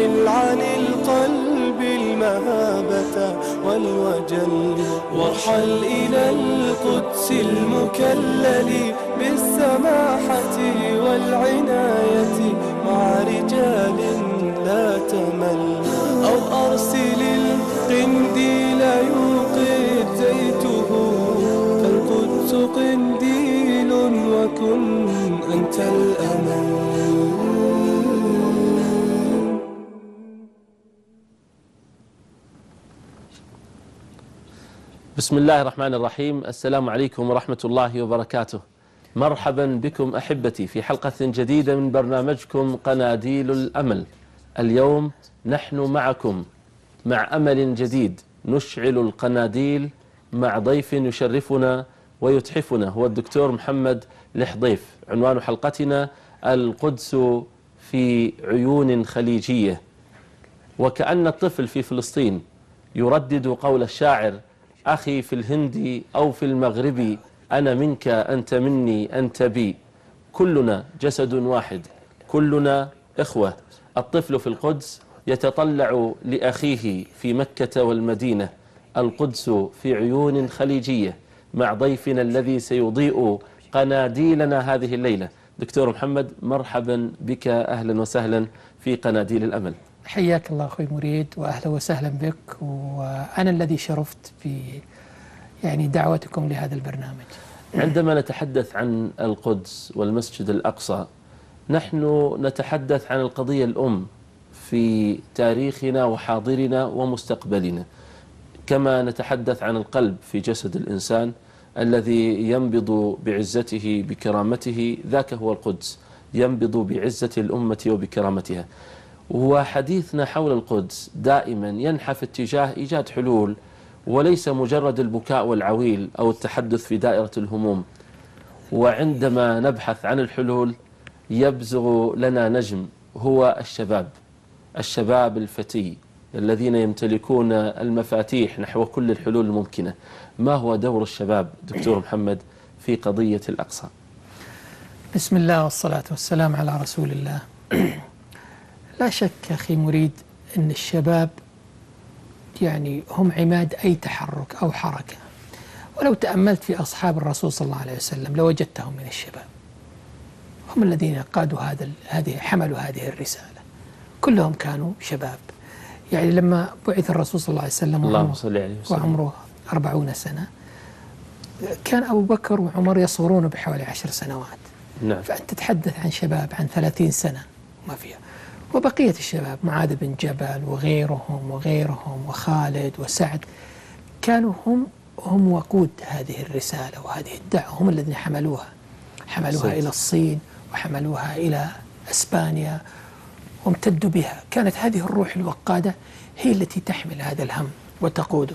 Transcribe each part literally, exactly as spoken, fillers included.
حمل عن القلب المهابة والوجل، وارحل إلى القدس المكلل بالسماحة والعناية مع رجال لا تمل، أو أرسل القنديل يوقد زيته، فالقدس قنديل وكن أنت الأمل. بسم الله الرحمن الرحيم. السلام عليكم ورحمة الله وبركاته. مرحبا بكم أحبتي في حلقة جديدة من برنامجكم قناديل الأمل. اليوم نحن معكم مع أمل جديد، نشعل القناديل مع ضيف يشرفنا ويتحفنا، هو الدكتور محمد الحضيف. عنوان حلقتنا القدس في عيون خليجية. وكأن الطفل في فلسطين يردد قول الشاعر: أخي في الهند أو في المغرب، أنا منك أنت مني أنت بي، كلنا جسد واحد، كلنا إخوة. الطفل في القدس يتطلع لأخيه في مكة والمدينة. القدس في عيون خليجية مع ضيفنا الذي سيضيء قناديلنا هذه الليلة. دكتور محمد، مرحبا بك، أهلا وسهلا في قناديل الأمل. حياك الله أخوي مريد، وأهلا وسهلا بك، وأنا الذي شرفت في يعني دعوتكم لهذا البرنامج. عندما نتحدث عن القدس والمسجد الأقصى، نحن نتحدث عن القضية الأم في تاريخنا وحاضرنا ومستقبلنا، كما نتحدث عن القلب في جسد الإنسان الذي ينبض بعزته بكرامته، ذاك هو القدس، ينبض بعزة الأمة وبكرامتها. وحديثنا حول القدس دائما ينحف اتجاه إيجاد حلول، وليس مجرد البكاء والعويل أو التحدث في دائرة الهموم. وعندما نبحث عن الحلول يبزغ لنا نجم، هو الشباب، الشباب الفتي الذين يمتلكون المفاتيح نحو كل الحلول الممكنة. ما هو دور الشباب دكتور محمد في قضية الأقصى؟ بسم الله والصلاة والسلام على رسول الله. لا شك أخي مريد أن الشباب يعني هم عماد أي تحرك أو حركة، ولو تأملت في أصحاب الرسول صلى الله عليه وسلم لوجدتهم من الشباب، هم الذين قادوا هذا هذه حملوا هذه الرسالة، كلهم كانوا شباب. يعني لما بعث الرسول صلى الله عليه وسلم اللهم صل عليه وسلم وعمره أربعون سنة، كان أبو بكر وعمر يصغرون بحوالي عشر سنوات. نعم. فأنت تتحدث عن شباب عن ثلاثين سنة ما فيها. وبقية الشباب معاذ بن جبل وغيرهم وغيرهم وخالد وسعد كانوا هم هم وقود هذه الرسالة وهذه الدعوة، هم الذين حملوها حملوها صحيح. إلى الصين وحملوها إلى أسبانيا وامتدوا بها. كانت هذه الروح الوقادة هي التي تحمل هذا الهم وتقوده،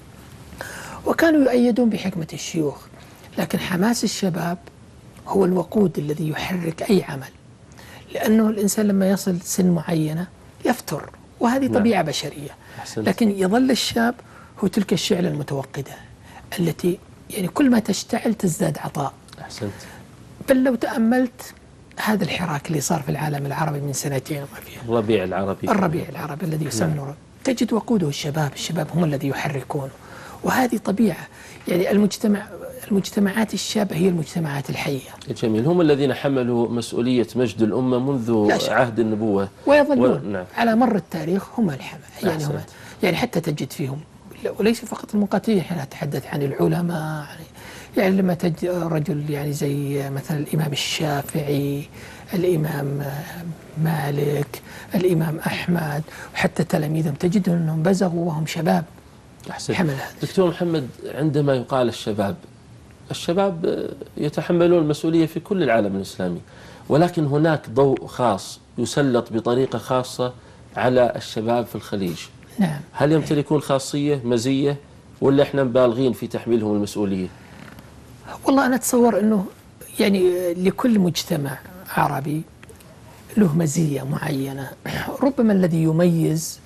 وكانوا يؤيدون بحكمة الشيوخ. لكن حماس الشباب هو الوقود الذي يحرك أي عمل، لأنه الإنسان لما يصل سن معينة يفتر، وهذه نعم. طبيعة بشرية. أحسنت. لكن يظل الشاب هو تلك الشعلة المتوقدة التي يعني كل ما تشتعل تزداد عطاء. أحسنت. بل لو تأملت هذا الحراك اللي صار في العالم العربي من سنتين وما فيها، الربيع العربي الربيع العربي الذي يسمونه نعم. تجد وقوده الشباب، الشباب هم الذي يحركونه، وهذه طبيعة. يعني المجتمع المجتمعات الشابة هي المجتمعات الحية. جميل. هم الذين حملوا مسؤولية مجد الأمة منذ عهد النبوة ويظلون و... نعم. على مر التاريخ هم الحمل. يعني هم يعني حتى تجد فيهم، وليس فقط المقاتلين، احنا نتحدث عن العلماء. يعني لما تجد رجل يعني زي مثلا الإمام الشافعي، الإمام مالك، الإمام أحمد، وحتى تلاميذهم تجدهم أنهم بزغوا وهم شباب. حمل. دكتور محمد، عندما يقال الشباب، الشباب يتحملون المسؤولية في كل العالم الإسلامي، ولكن هناك ضوء خاص يسلط بطريقة خاصة على الشباب في الخليج. نعم. هل يمتلكون خاصية مزية ولا احنا مبالغين في تحميلهم المسؤولية؟ والله أنا أتصور أنه يعني لكل مجتمع عربي له مزية معينة. ربما الذي يميز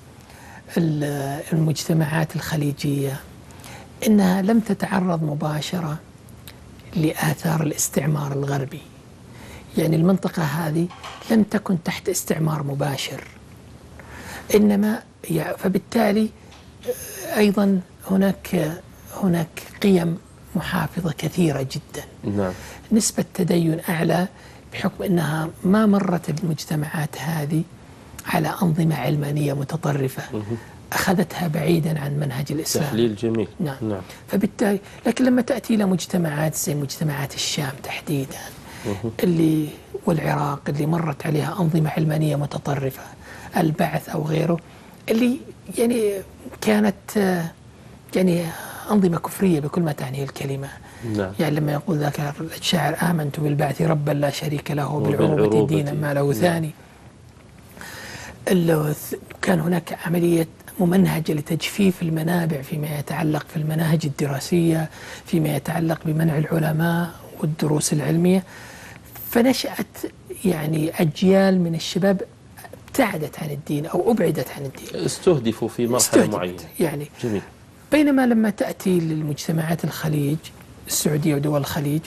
المجتمعات الخليجية إنها لم تتعرض مباشرة لآثار الاستعمار الغربي. يعني المنطقة هذه لم تكن تحت استعمار مباشر، إنما فبالتالي أيضا هناك هناك قيم محافظة كثيرة جدا. نعم. نسبة تدين أعلى بحكم أنها ما مرت المجتمعات هذه على أنظمة علمانية متطرفة أخذتها بعيدا عن منهج الإسلام. تحليل جميل. نعم. نعم. فبالتالي لكن لما تأتي إلى مجتمعات زي مجتمعات الشام تحديدا اللي والعراق اللي مرت عليها أنظمة علمانية متطرفة، البعث أو غيره، اللي يعني كانت يعني أنظمة كفرية بكل ما تعنيه الكلمة. نعم. يعني لما يقول ذاك الشاعر آمنت بالبعث ربا لا شريك له بالعروبة دينا ما له ثاني. كان هناك عملية ممنهجة لتجفيف المنابع فيما يتعلق في المناهج الدراسية، فيما يتعلق بمنع العلماء والدروس العلمية، فنشأت يعني أجيال من الشباب ابتعدت عن الدين أو أبعدت عن الدين، استهدفوا في مرحلة معينة. يعني جميل. بينما لما تأتي للمجتمعات الخليج السعودية ودول الخليج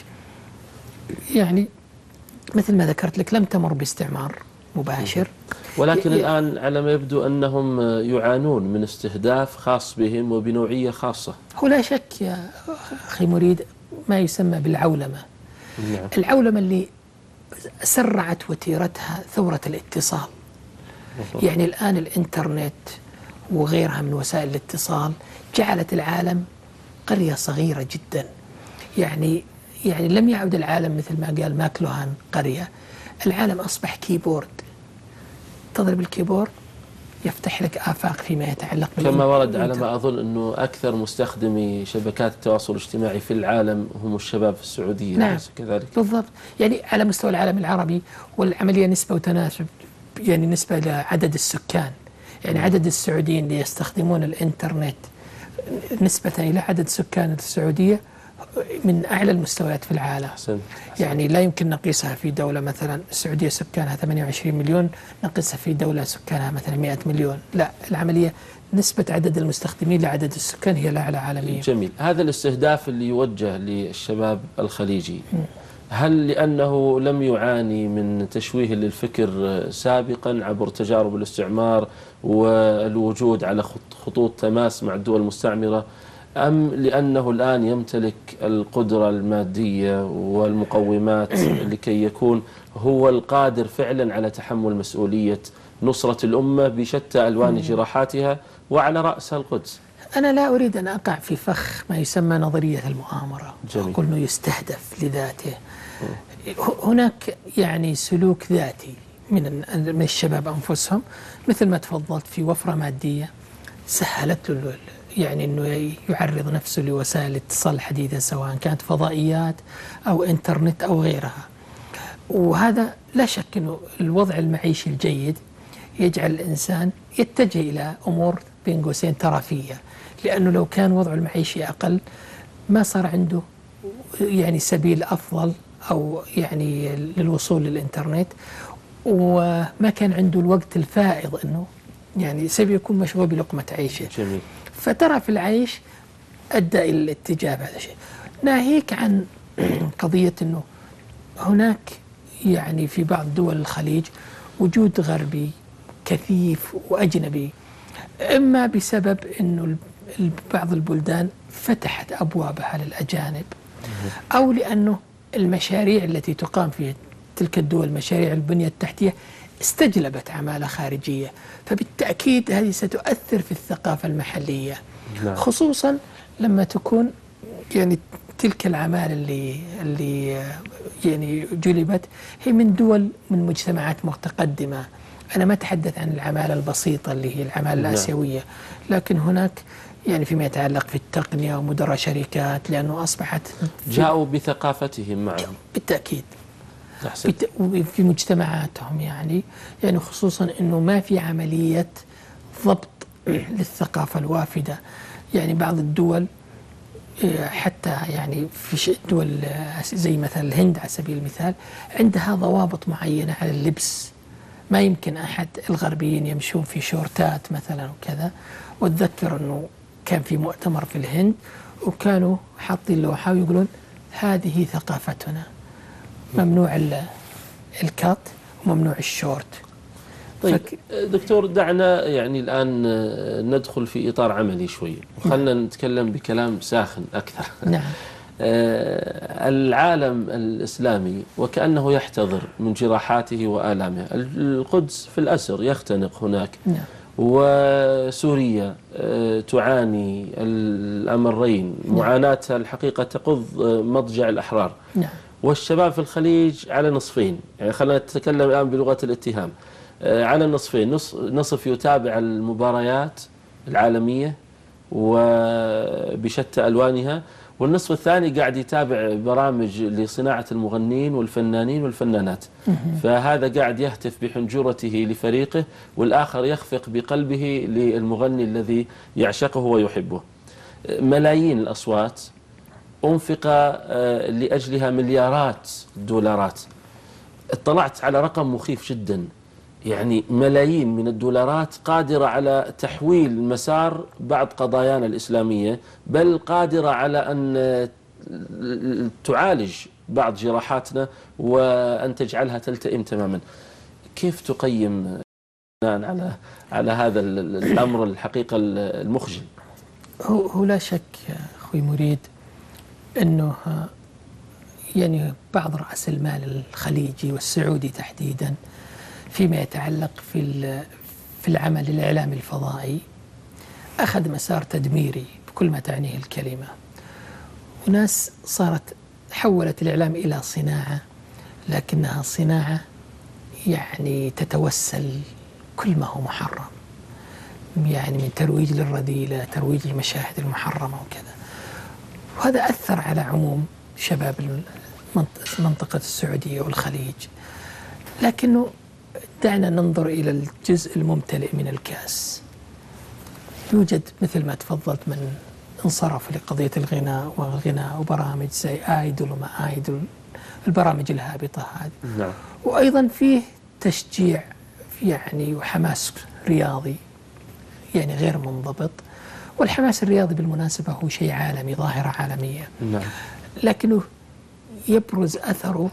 يعني مثل ما ذكرت لك لم تمر باستعمار مباشر، ولكن ي... الآن على ما يبدو أنهم يعانون من استهداف خاص بهم وبنوعية خاصة. هو لا شك يا أخي مريد ما يسمى بالعولمة. نعم. العولمة اللي سرعت وتيرتها ثورة الاتصال. مفهوم. يعني الآن الإنترنت وغيرها من وسائل الاتصال جعلت العالم قرية صغيرة جدا. يعني يعني لم يعد العالم مثل ما قال ماكلوهان قرية، العالم أصبح كيبورد، تضرب الكيبورد يفتح لك آفاق فيما يتعلق كما ورد على ما أظن أنه أكثر مستخدمي شبكات التواصل الاجتماعي في العالم هم الشباب في السعودية. نعم كذلك بالضبط. يعني على مستوى العالم العربي والعملية نسبة وتناسب، يعني نسبة لعدد السكان، يعني م. عدد السعوديين اللي يستخدمون الإنترنت نسبة إلى عدد سكان السعودية من أعلى المستويات في العالم. حسن. يعني لا يمكن نقيسها في دولة مثلا السعودية سكانها ثمانية وعشرين مليون نقيسها في دولة سكانها مثلا مئة مليون، لا، العملية نسبة عدد المستخدمين لعدد السكان هي الأعلى عالميا. جميل. هذا الاستهداف اللي يوجه للشباب الخليجي م. هل لأنه لم يعاني من تشويه للفكر سابقا عبر تجارب الاستعمار والوجود على خطوط تماس مع الدول المستعمرة، أم لأنه الآن يمتلك القدرة المادية والمقومات لكي يكون هو القادر فعلا على تحمل مسؤولية نصرة الأمة بشتى ألوان جراحاتها وعلى رأسها القدس؟ أنا لا أريد أن أقع في فخ ما يسمى نظرية المؤامرة، أقول أنه يستهدف لذاته. هناك يعني سلوك ذاتي من من الشباب أنفسهم، مثل ما تفضلت، في وفرة مادية سهلت له يعني أنه يعرض نفسه لوسائل الاتصال الحديثة سواء كانت فضائيات أو إنترنت أو غيرها. وهذا لا شك أنه الوضع المعيشي الجيد يجعل الإنسان يتجه إلى أمور بين قوسين ترفيهية، لأنه لو كان وضعه المعيشي أقل ما صار عنده يعني سبيل أفضل أو يعني للوصول للإنترنت، وما كان عنده الوقت الفائض أنه يعني سيكون مشغول بلقمة عيشه. جميل. فترى في العيش أدى إلى الاتجاه بهذا الشيء. ناهيك عن قضية أنه هناك يعني في بعض دول الخليج وجود غربي كثيف وأجنبي، إما بسبب أنه بعض البلدان فتحت أبوابها للأجانب، أو لأنه المشاريع التي تقام في تلك الدول، مشاريع البنية التحتية، استجلبت عمالة خارجية، فبالتأكيد هذه ستؤثر في الثقافة المحلية. لا. خصوصا لما تكون يعني تلك العمالة اللي اللي يعني جلبت هي من دول من مجتمعات متقدمة. أنا ما أتحدث عن العمالة البسيطة اللي هي العمالة الآسيوية، لكن هناك يعني فيما يتعلق في التقنية ومدراء شركات، لأنه أصبحت جاءوا بثقافتهم معهم بالتأكيد في مجتمعاتهم، يعني يعني خصوصا أنه ما في عملية ضبط للثقافة الوافدة. يعني بعض الدول حتى يعني في دول زي مثلا الهند على سبيل المثال عندها ضوابط معينة على اللبس، ما يمكن أحد الغربيين يمشون في شورتات مثلا وكذا. واتذكر أنه كان في مؤتمر في الهند وكانوا حاطين لوحة ويقولون هذه ثقافتنا، ممنوع الكات وممنوع الشورت. طيب فك... دكتور، دعنا يعني الآن ندخل في إطار عملي شوي، وخلنا نتكلم بكلام ساخن أكثر. نعم. العالم الإسلامي وكأنه يحتضر من جراحاته وآلامه. القدس في الأسر يختنق هناك. نعم. وسوريا تعاني الأمرين، معاناتها الحقيقة تقض مضجع الأحرار. نعم. والشباب في الخليج على نصفين، يعني خلينا نتكلم الآن بلغة الاتهام، على النصفين، نصف يتابع المباريات العالمية وبشتى ألوانها، والنصف الثاني قاعد يتابع برامج لصناعة المغنين والفنانين والفنانات. فهذا قاعد يهتف بحنجرته لفريقه، والآخر يخفق بقلبه للمغني الذي يعشقه ويحبه. ملايين الأصوات أنفق لأجلها مليارات الدولارات. اطلعت على رقم مخيف جدا، يعني ملايين من الدولارات قادرة على تحويل مسار بعض قضايانا الإسلامية، بل قادرة على أن تعالج بعض جراحاتنا وأن تجعلها تلتئم تماما. كيف تقيم على على هذا الأمر الحقيقة المخجل؟ هو, هو لا شك أخوي مريد أنه يعني بعض رأس المال الخليجي والسعودي تحديدا فيما يتعلق في في العمل الإعلامي الفضائي أخذ مسار تدميري بكل ما تعنيه الكلمة، وناس صارت حولت الإعلام إلى صناعة، لكنها صناعة يعني تتوسل كل ما هو محرم، يعني من ترويج للرذيلة، ترويج للمشاهد المحرمة وكذا. وهذا أثر على عموم شباب منطقة السعودية والخليج. لكنه دعنا ننظر إلى الجزء الممتلئ من الكأس. يوجد مثل ما تفضلت من انصرف لقضية الغناء والغناء وبرامج زي آيدول وما آيدول، البرامج الهابطة هذه. نعم. وأيضا فيه تشجيع يعني وحماس رياضي يعني غير منضبط، والحماس الرياضي بالمناسبة هو شيء عالمي، ظاهرة عالمية. نعم. لكنه يبرز أثره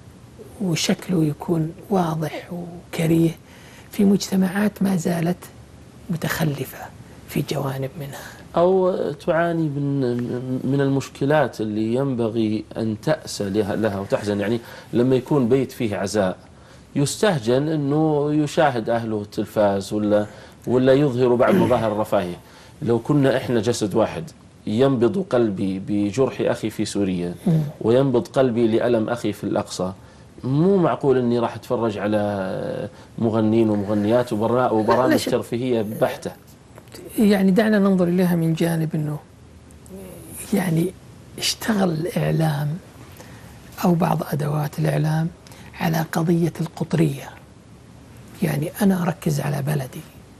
وشكله يكون واضح وكريه في مجتمعات ما زالت متخلفة في جوانب منها، أو تعاني من من المشكلات اللي ينبغي أن تأسى لها وتحزن. يعني لما يكون بيت فيه عزاء يستهجن أنه يشاهد أهله التلفاز ولا ولا يظهر بعض مظاهر الرفاهية. لو كنا إحنا جسد واحد، ينبض قلبي بجرح أخي في سوريا وينبض قلبي لألم أخي في الأقصى، مو معقول أني راح أتفرج على مغنين ومغنيات وبرامج ترفيهية بحتة. يعني دعنا ننظر إليها من جانب أنه يعني اشتغل الإعلام أو بعض أدوات الإعلام على قضية القطرية، يعني أنا أركز على بلدي،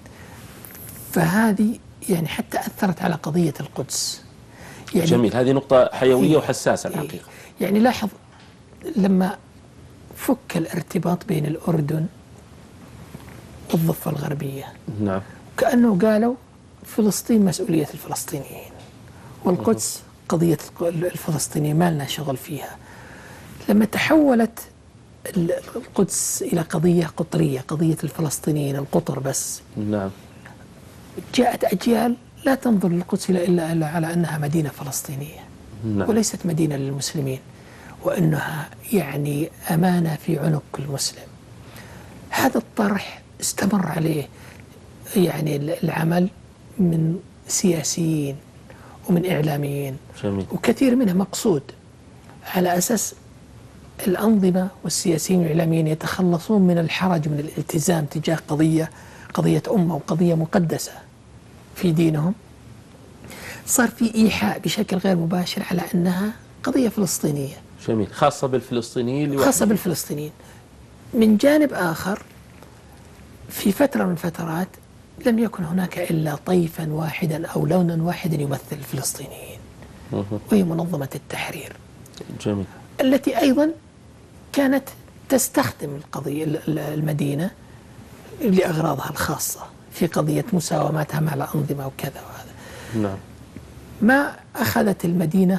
فهذه يعني حتى أثرت على قضية القدس. يعني جميل، هذه نقطة حيوية وحساسة الحقيقة. يعني لاحظ لما فك الارتباط بين الأردن والضفة الغربية، نعم، كأنه قالوا فلسطين مسؤولية الفلسطينيين والقدس قضية الفلسطينيين ما لنا شغل فيها. لما تحولت القدس إلى قضية قطرية، قضية الفلسطينيين القطر بس، نعم، جاءت أجيال لا تنظر للقدس إلا, إلا على أنها مدينة فلسطينية، نعم، وليست مدينة للمسلمين، وأنها يعني أمانة في عنق المسلم. هذا الطرح استمر عليه يعني العمل من سياسيين ومن إعلاميين. جميل. وكثير منها مقصود على أساس الأنظمة والسياسيين والإعلاميين يتخلصون من الحرج من الالتزام تجاه قضية قضية أمة وقضية مقدسة في دينهم. صار في إيحاء بشكل غير مباشر على أنها قضية فلسطينية. جميل، خاصة بالفلسطينيين. خاصة بالفلسطينيين. من جانب آخر في فترة من الفترات لم يكن هناك إلا طيفا واحدا أو لونا واحدا يمثل الفلسطينيين، وهي منظمة التحرير. جميل. التي أيضا كانت تستخدم القضية المدينة لأغراضها الخاصة في قضية مساوماتها مع الأنظمة وكذا وهذا. نعم. ما أخذت المدينة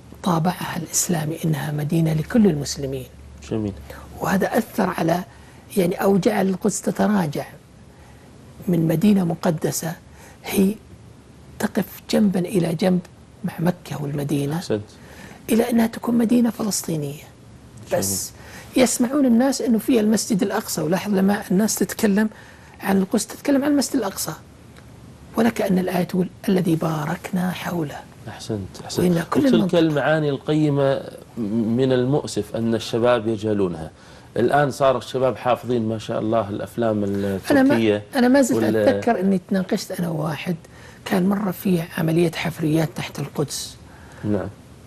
طابعها الإسلامي إنها مدينة لكل المسلمين. جميل. وهذا أثر على يعني أو جعل القدس تتراجع من مدينة مقدسة هي تقف جنبا إلى جنب مع مكة والمدينة أحسنت. إلى أنها تكون مدينة فلسطينية بس. يسمعون الناس أنه فيها المسجد الأقصى، ولاحظ لما الناس تتكلم عن القدس تتكلم عن المسجد الأقصى، ولكأن الآية تقول الذي باركنا حوله. أحسنت أحسنت. كل وتلك المعاني القيمة من المؤسف أن الشباب يجهلونها. الآن صار الشباب حافظين ما شاء الله الأفلام التركية. أنا ما, أنا ما زلت وال... أتذكر أني تناقشت أنا وواحد كان مرة فيه عملية حفريات تحت القدس. نعم.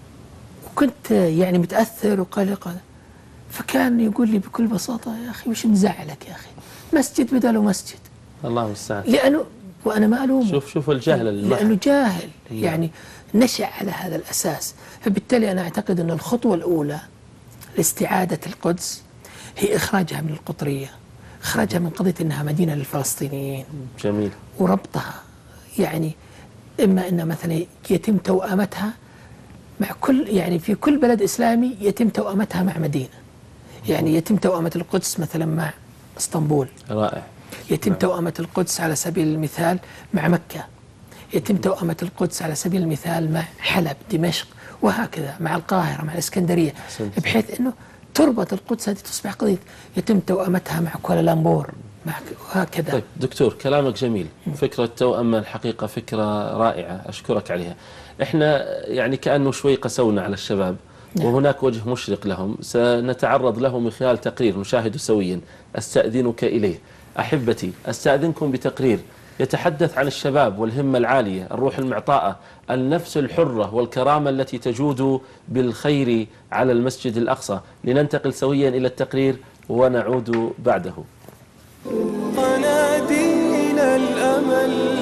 وكنت يعني متأثر وقلق، فكان يقول لي بكل بساطة يا أخي وش مزعلك يا أخي، مسجد بداله مسجد. الله المستعان. لأنه وأنا ما ألومه، شوف شوف الجهل المحض. لأنه جاهل يعني نشأ على هذا الأساس. فبالتالي أنا أعتقد أن الخطوة الأولى لاستعادة القدس هي إخراجها من القطرية، إخراجها من قضية أنها مدينة للفلسطينيين. جميل. وربطها يعني إما أن مثلا يتم توأمتها مع كل، يعني في كل بلد إسلامي يتم توأمتها مع مدينة، يعني يتم توأمة القدس مثلا مع اسطنبول. رائع. يتم نعم. توأمة القدس على سبيل المثال مع مكة، يتم توأمة القدس على سبيل المثال مع حلب، دمشق، وهكذا مع القاهرة، مع الإسكندرية، حسنت. بحيث أنه تربط القدس هذه تصبح قضية يتم توأمتها مع كوالالمبور وهكذا. طيب دكتور كلامك جميل، فكرة توأمة الحقيقة فكرة رائعة أشكرك عليها. إحنا يعني كأنه شوي قسونا على الشباب، نعم. وهناك وجه مشرق لهم سنتعرض له من خلال تقرير نشاهده سويا. أستأذنك إليه أحبتي، أستأذنكم بتقرير يتحدث عن الشباب والهمة العالية، الروح المعطاءة، النفس الحرة والكرامة التي تجود بالخير على المسجد الأقصى. لننتقل سويا إلى التقرير ونعود بعده. قناديل الأمل.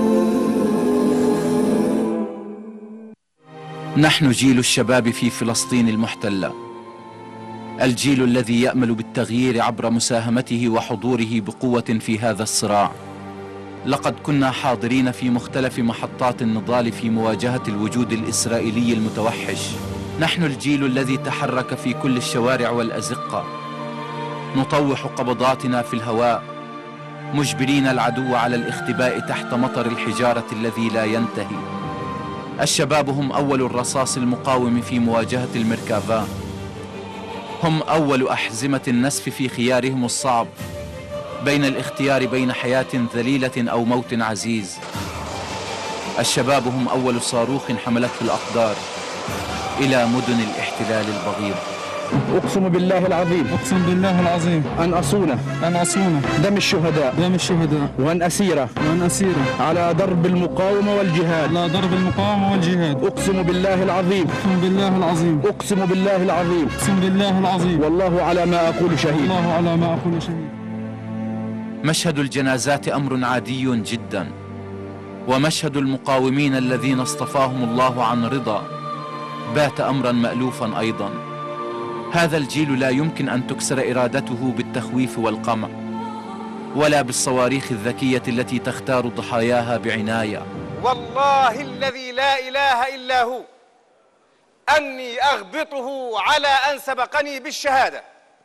نحن جيل الشباب في فلسطين المحتلة، الجيل الذي يأمل بالتغيير عبر مساهمته وحضوره بقوة في هذا الصراع. لقد كنا حاضرين في مختلف محطات النضال في مواجهة الوجود الإسرائيلي المتوحش. نحن الجيل الذي تحرك في كل الشوارع والأزقة، نطوح قبضاتنا في الهواء مجبرين العدو على الاختباء تحت مطر الحجارة الذي لا ينتهي. الشباب هم أول الرصاص المقاوم في مواجهة الميركافا، هم أول أحزمة النسف في خيارهم الصعب بين الاختيار بين حياة ذليلة أو موت عزيز. الشباب هم أول صاروخ حملته الأقدار إلى مدن الاحتلال البغيض. أقسم بالله العظيم أقسم بالله العظيم أن أصون أن أصون دم الشهداء دم الشهداء وأن أسير وأن أسير على درب المقاومة والجهاد على درب المقاومة والجهاد. أقسم بالله العظيم أقسم بالله العظيم أقسم بالله العظيم أقسم بالله العظيم والله على ما أقول شهيد والله على ما أقول شهيد. مشهد الجنازات أمر عادي جدا، ومشهد المقاومين الذين اصطفاهم الله عن رضا بات أمرا مألوفا أيضا. هذا الجيل لا يمكن أن تكسر إرادته بالتخويف والقمع، ولا بالصواريخ الذكية التي تختار ضحاياها بعناية. والله الذي لا إله إلا هو أني أغبطه على أن سبقني بالشهادة.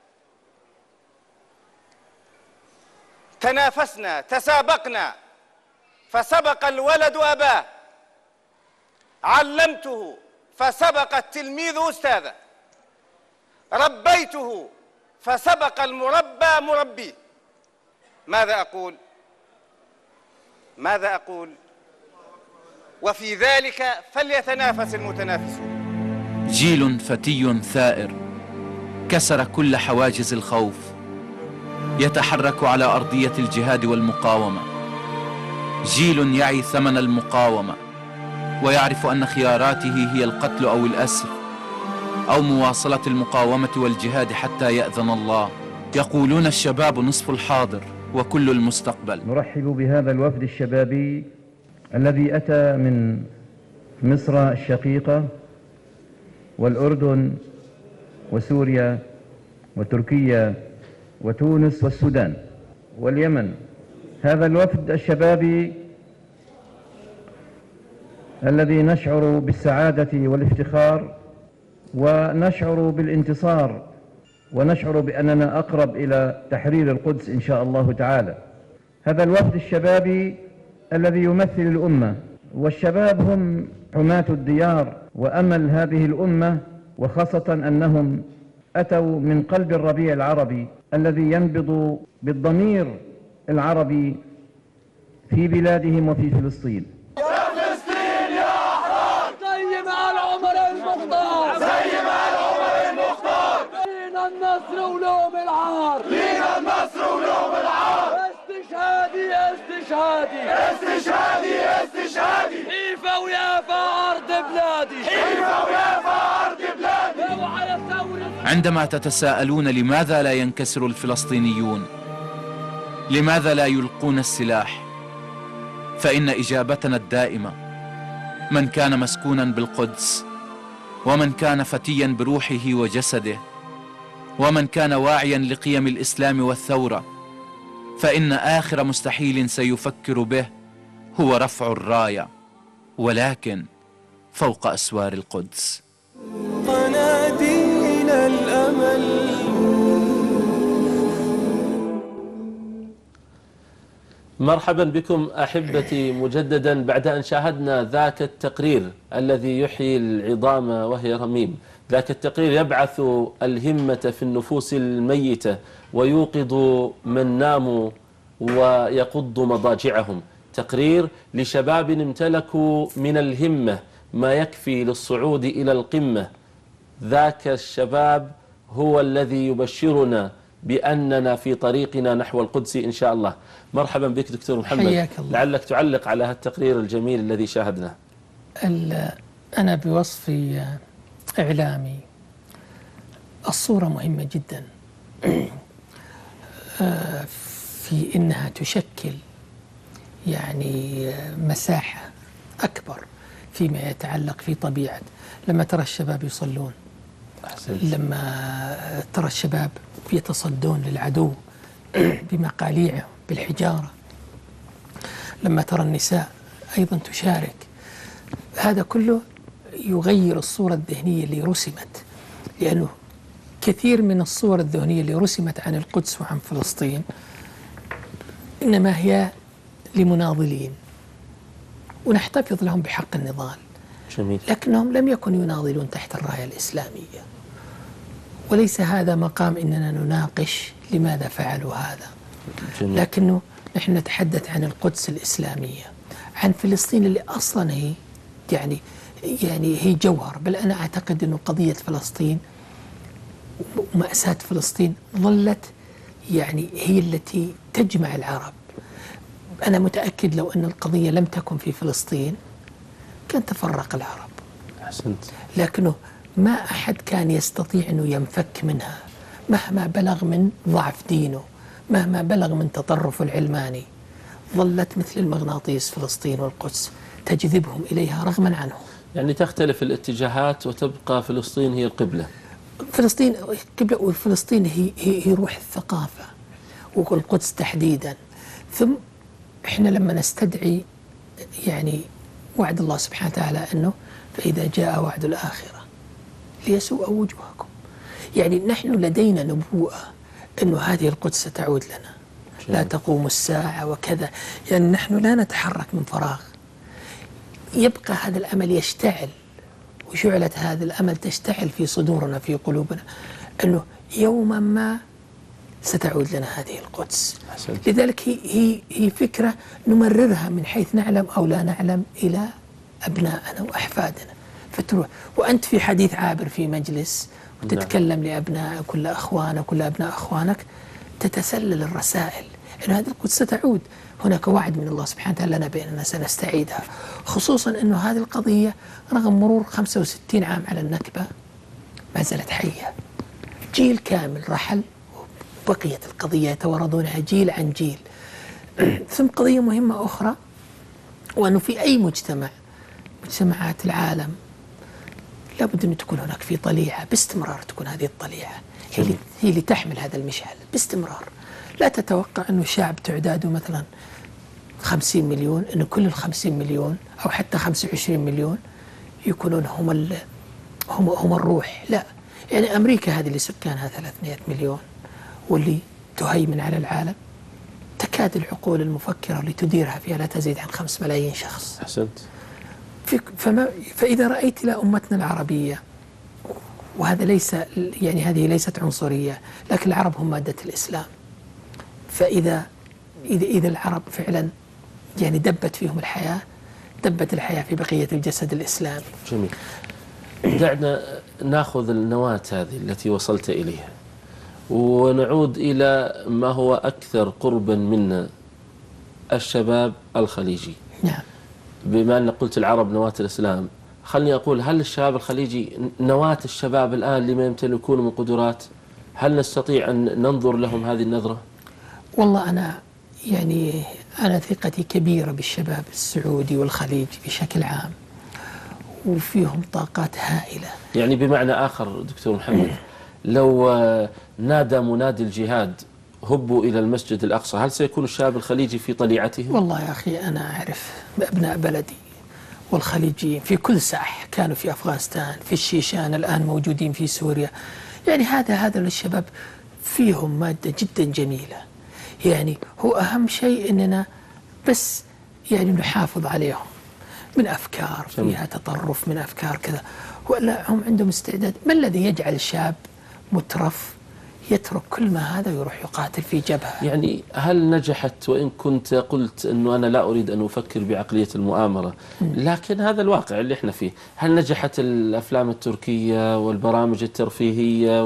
تنافسنا تسابقنا فسبق الولد أباه، علمته فسبق التلميذ أستاذه، ربيته فسبق المربى مربيه. ماذا أقول؟ ماذا أقول؟ وفي ذلك فليتنافس المتنافسون. جيل فتي ثائر كسر كل حواجز الخوف، يتحرك على أرضية الجهاد والمقاومة. جيل يعي ثمن المقاومة، ويعرف أن خياراته هي القتل أو الأسر أو مواصلة المقاومة والجهاد حتى يأذن الله. يقولون الشباب نصف الحاضر وكل المستقبل. نرحب بهذا الوفد الشبابي الذي أتى من مصر الشقيقة والأردن وسوريا وتركيا وتونس والسودان واليمن. هذا الوفد الشبابي الذي نشعر بالسعادة والافتخار ونشعر بالانتصار ونشعر بأننا أقرب إلى تحرير القدس إن شاء الله تعالى. هذا الوفد الشبابي الذي يمثل الأمة، والشباب هم حماة الديار وأمل هذه الأمة، وخاصة أنهم أتوا من قلب الربيع العربي الذي ينبض بالضمير العربي في بلادهم وفي فلسطين. يا فلسطين يا أحرار، زي ما العمر المختار، زي ما العمر المختار، لينا النصر ولوم العار، لينا النصر ولوم العار، استشهادي استشهادي استشهادي استشهادي، حيفا ويافا أرض بلادي، حيفا ويافا أرض بلادي. عندما تتساءلون لماذا لا ينكسر الفلسطينيون، لماذا لا يلقون السلاح، فإن إجابتنا الدائمة: من كان مسكونا بالقدس، ومن كان فتيا بروحه وجسده، ومن كان واعيا لقيم الإسلام والثورة، فإن آخر مستحيل سيفكر به هو رفع الراية، ولكن فوق أسوار القدس. قناديل الأمل. مرحبا بكم أحبتي مجددا بعد أن شاهدنا ذاك التقرير الذي يحيي العظام وهي رميم. ذاك التقرير يبعث الهمة في النفوس الميتة ويوقظ من ناموا ويقض مضاجعهم. تقرير لشباب امتلكوا من الهمة ما يكفي للصعود إلى القمة. ذاك الشباب هو الذي يبشرنا بأننا في طريقنا نحو القدس إن شاء الله. مرحبا بك دكتور محمد. حياك الله. لعلك تعلق على هالتقرير الجميل الذي شاهدناه. أنا بوصفي إعلامي الصورة مهمة جدا في إنها تشكل يعني مساحة أكبر فيما يتعلق في طبيعة. لما ترى الشباب يصلون، لما ترى الشباب يتصدون للعدو بمقاليعهم بالحجارة، لما ترى النساء أيضا تشارك، هذا كله يغير الصورة الذهنية اللي رسمت. لأنه كثير من الصور الذهنية اللي رسمت عن القدس وعن فلسطين إنما هي لمناضلين ونحتفظ لهم بحق النضال. جميل. لكنهم لم يكونوا يناضلون تحت الراية الإسلامية، وليس هذا مقام إننا نناقش لماذا فعلوا هذا. جميل. لكنه نحن نتحدث عن القدس الإسلامية، عن فلسطين اللي أصلا هي يعني يعني هي جوهر. بل أنا أعتقد أنه قضية فلسطين ومأساة فلسطين ظلت يعني هي التي تجمع العرب. أنا متأكد لو أن القضية لم تكن في فلسطين كان تفرق العرب. أحسنت. لكنه ما أحد كان يستطيع أنه ينفك منها مهما بلغ من ضعف دينه، مهما بلغ من تطرف العلماني. ظلت مثل المغناطيس فلسطين والقدس تجذبهم إليها رغما عنهم. يعني تختلف الاتجاهات وتبقى فلسطين هي القبلة. فلسطين قبلة، وفلسطين هي, هي, هي روح الثقافة، والقدس تحديدا. ثم إحنا لما نستدعي يعني وعد الله سبحانه وتعالى أنه فإذا جاء وعد الآخرة ليسوء وجوهكم، يعني نحن لدينا نبوءة أنه هذه القدس ستعود لنا، لا تقوم الساعة وكذا. يعني نحن لا نتحرك من فراغ، يبقى هذا الأمل يشتعل، وشعلة هذا الأمل تشتعل في صدورنا في قلوبنا أنه يوما ما ستعود لنا هذه القدس. حسنت. لذلك هي, هي, هي فكرة نمررها من حيث نعلم أو لا نعلم إلى أبنائنا وأحفادنا فتروح. وأنت في حديث عابر في مجلس وتتكلم لأبنائك كل أخوانك كل أبناء أخوانك، تتسلل الرسائل أن هذه القدس ستعود. هناك وعد من الله سبحانه وتعالى لنا بأننا سنستعيدها، خصوصا أنه هذه القضية رغم مرور خمسة وستين عام على النكبة ما زالت حية. جيل كامل رحل وبقيت القضية يتوارثونها جيل عن جيل. ثم قضية مهمة أخرى، وأنه في أي مجتمع مجتمعات العالم لابد أن تكون هناك في طليعة باستمرار، تكون هذه الطليعة هي اللي, هي اللي تحمل هذا المشعل باستمرار. لا تتوقع أنه شعب تعداده مثلا خمسين مليون أنه كل الخمسين مليون أو حتى خمسة وعشرين مليون يكونون هم, هم, هم الروح. لا، يعني أمريكا هذه اللي سكانها ثلاثمائة مليون واللي تهيمن على العالم، تكاد العقول المفكرة اللي تديرها فيها لا تزيد عن خمس ملايين شخص. أحسنت. فما فإذا رأيت إلى أمتنا العربية، وهذا ليس يعني هذه ليست عنصرية، لكن العرب هم مادة الإسلام. فإذا إذا إذا العرب فعلا يعني دبت فيهم الحياة، دبت الحياة في بقية الجسد الإسلامي. جميل. دعنا ناخذ النواة هذه التي وصلت إليها ونعود إلى ما هو أكثر قربا منا، الشباب الخليجي. نعم. بما أن قلت العرب نواة الإسلام، خلني أقول، هل الشباب الخليجي نواة الشباب الآن لما يمتلكون من قدرات؟ هل نستطيع أن ننظر لهم هذه النظرة؟ والله أنا يعني أنا ثقتي كبيرة بالشباب السعودي والخليجي بشكل عام، وفيهم طاقات هائلة. يعني بمعنى آخر دكتور محمد، لو نادى منادي الجهاد هبوا إلى المسجد الأقصى، هل سيكون الشاب الخليجي في طليعتهم؟ والله يا أخي أنا أعرف أبناء بلدي والخليجيين في كل ساح، كانوا في أفغانستان، في الشيشان، الآن موجودين في سوريا. يعني هذا هذا الشباب فيهم مادة جدا جميلة. يعني هو أهم شيء أننا بس يعني نحافظ عليهم من أفكار فيها تطرف، من أفكار كذا، ولا هم عندهم استعداد. ما الذي يجعل الشاب مترف يترك كل ما هذا ويروح يقاتل في جبهة؟ يعني هل نجحت، وإن كنت قلت أنه أنا لا أريد أن أفكر بعقلية المؤامرة، لكن هذا الواقع اللي احنا فيه، هل نجحت الأفلام التركية والبرامج الترفيهية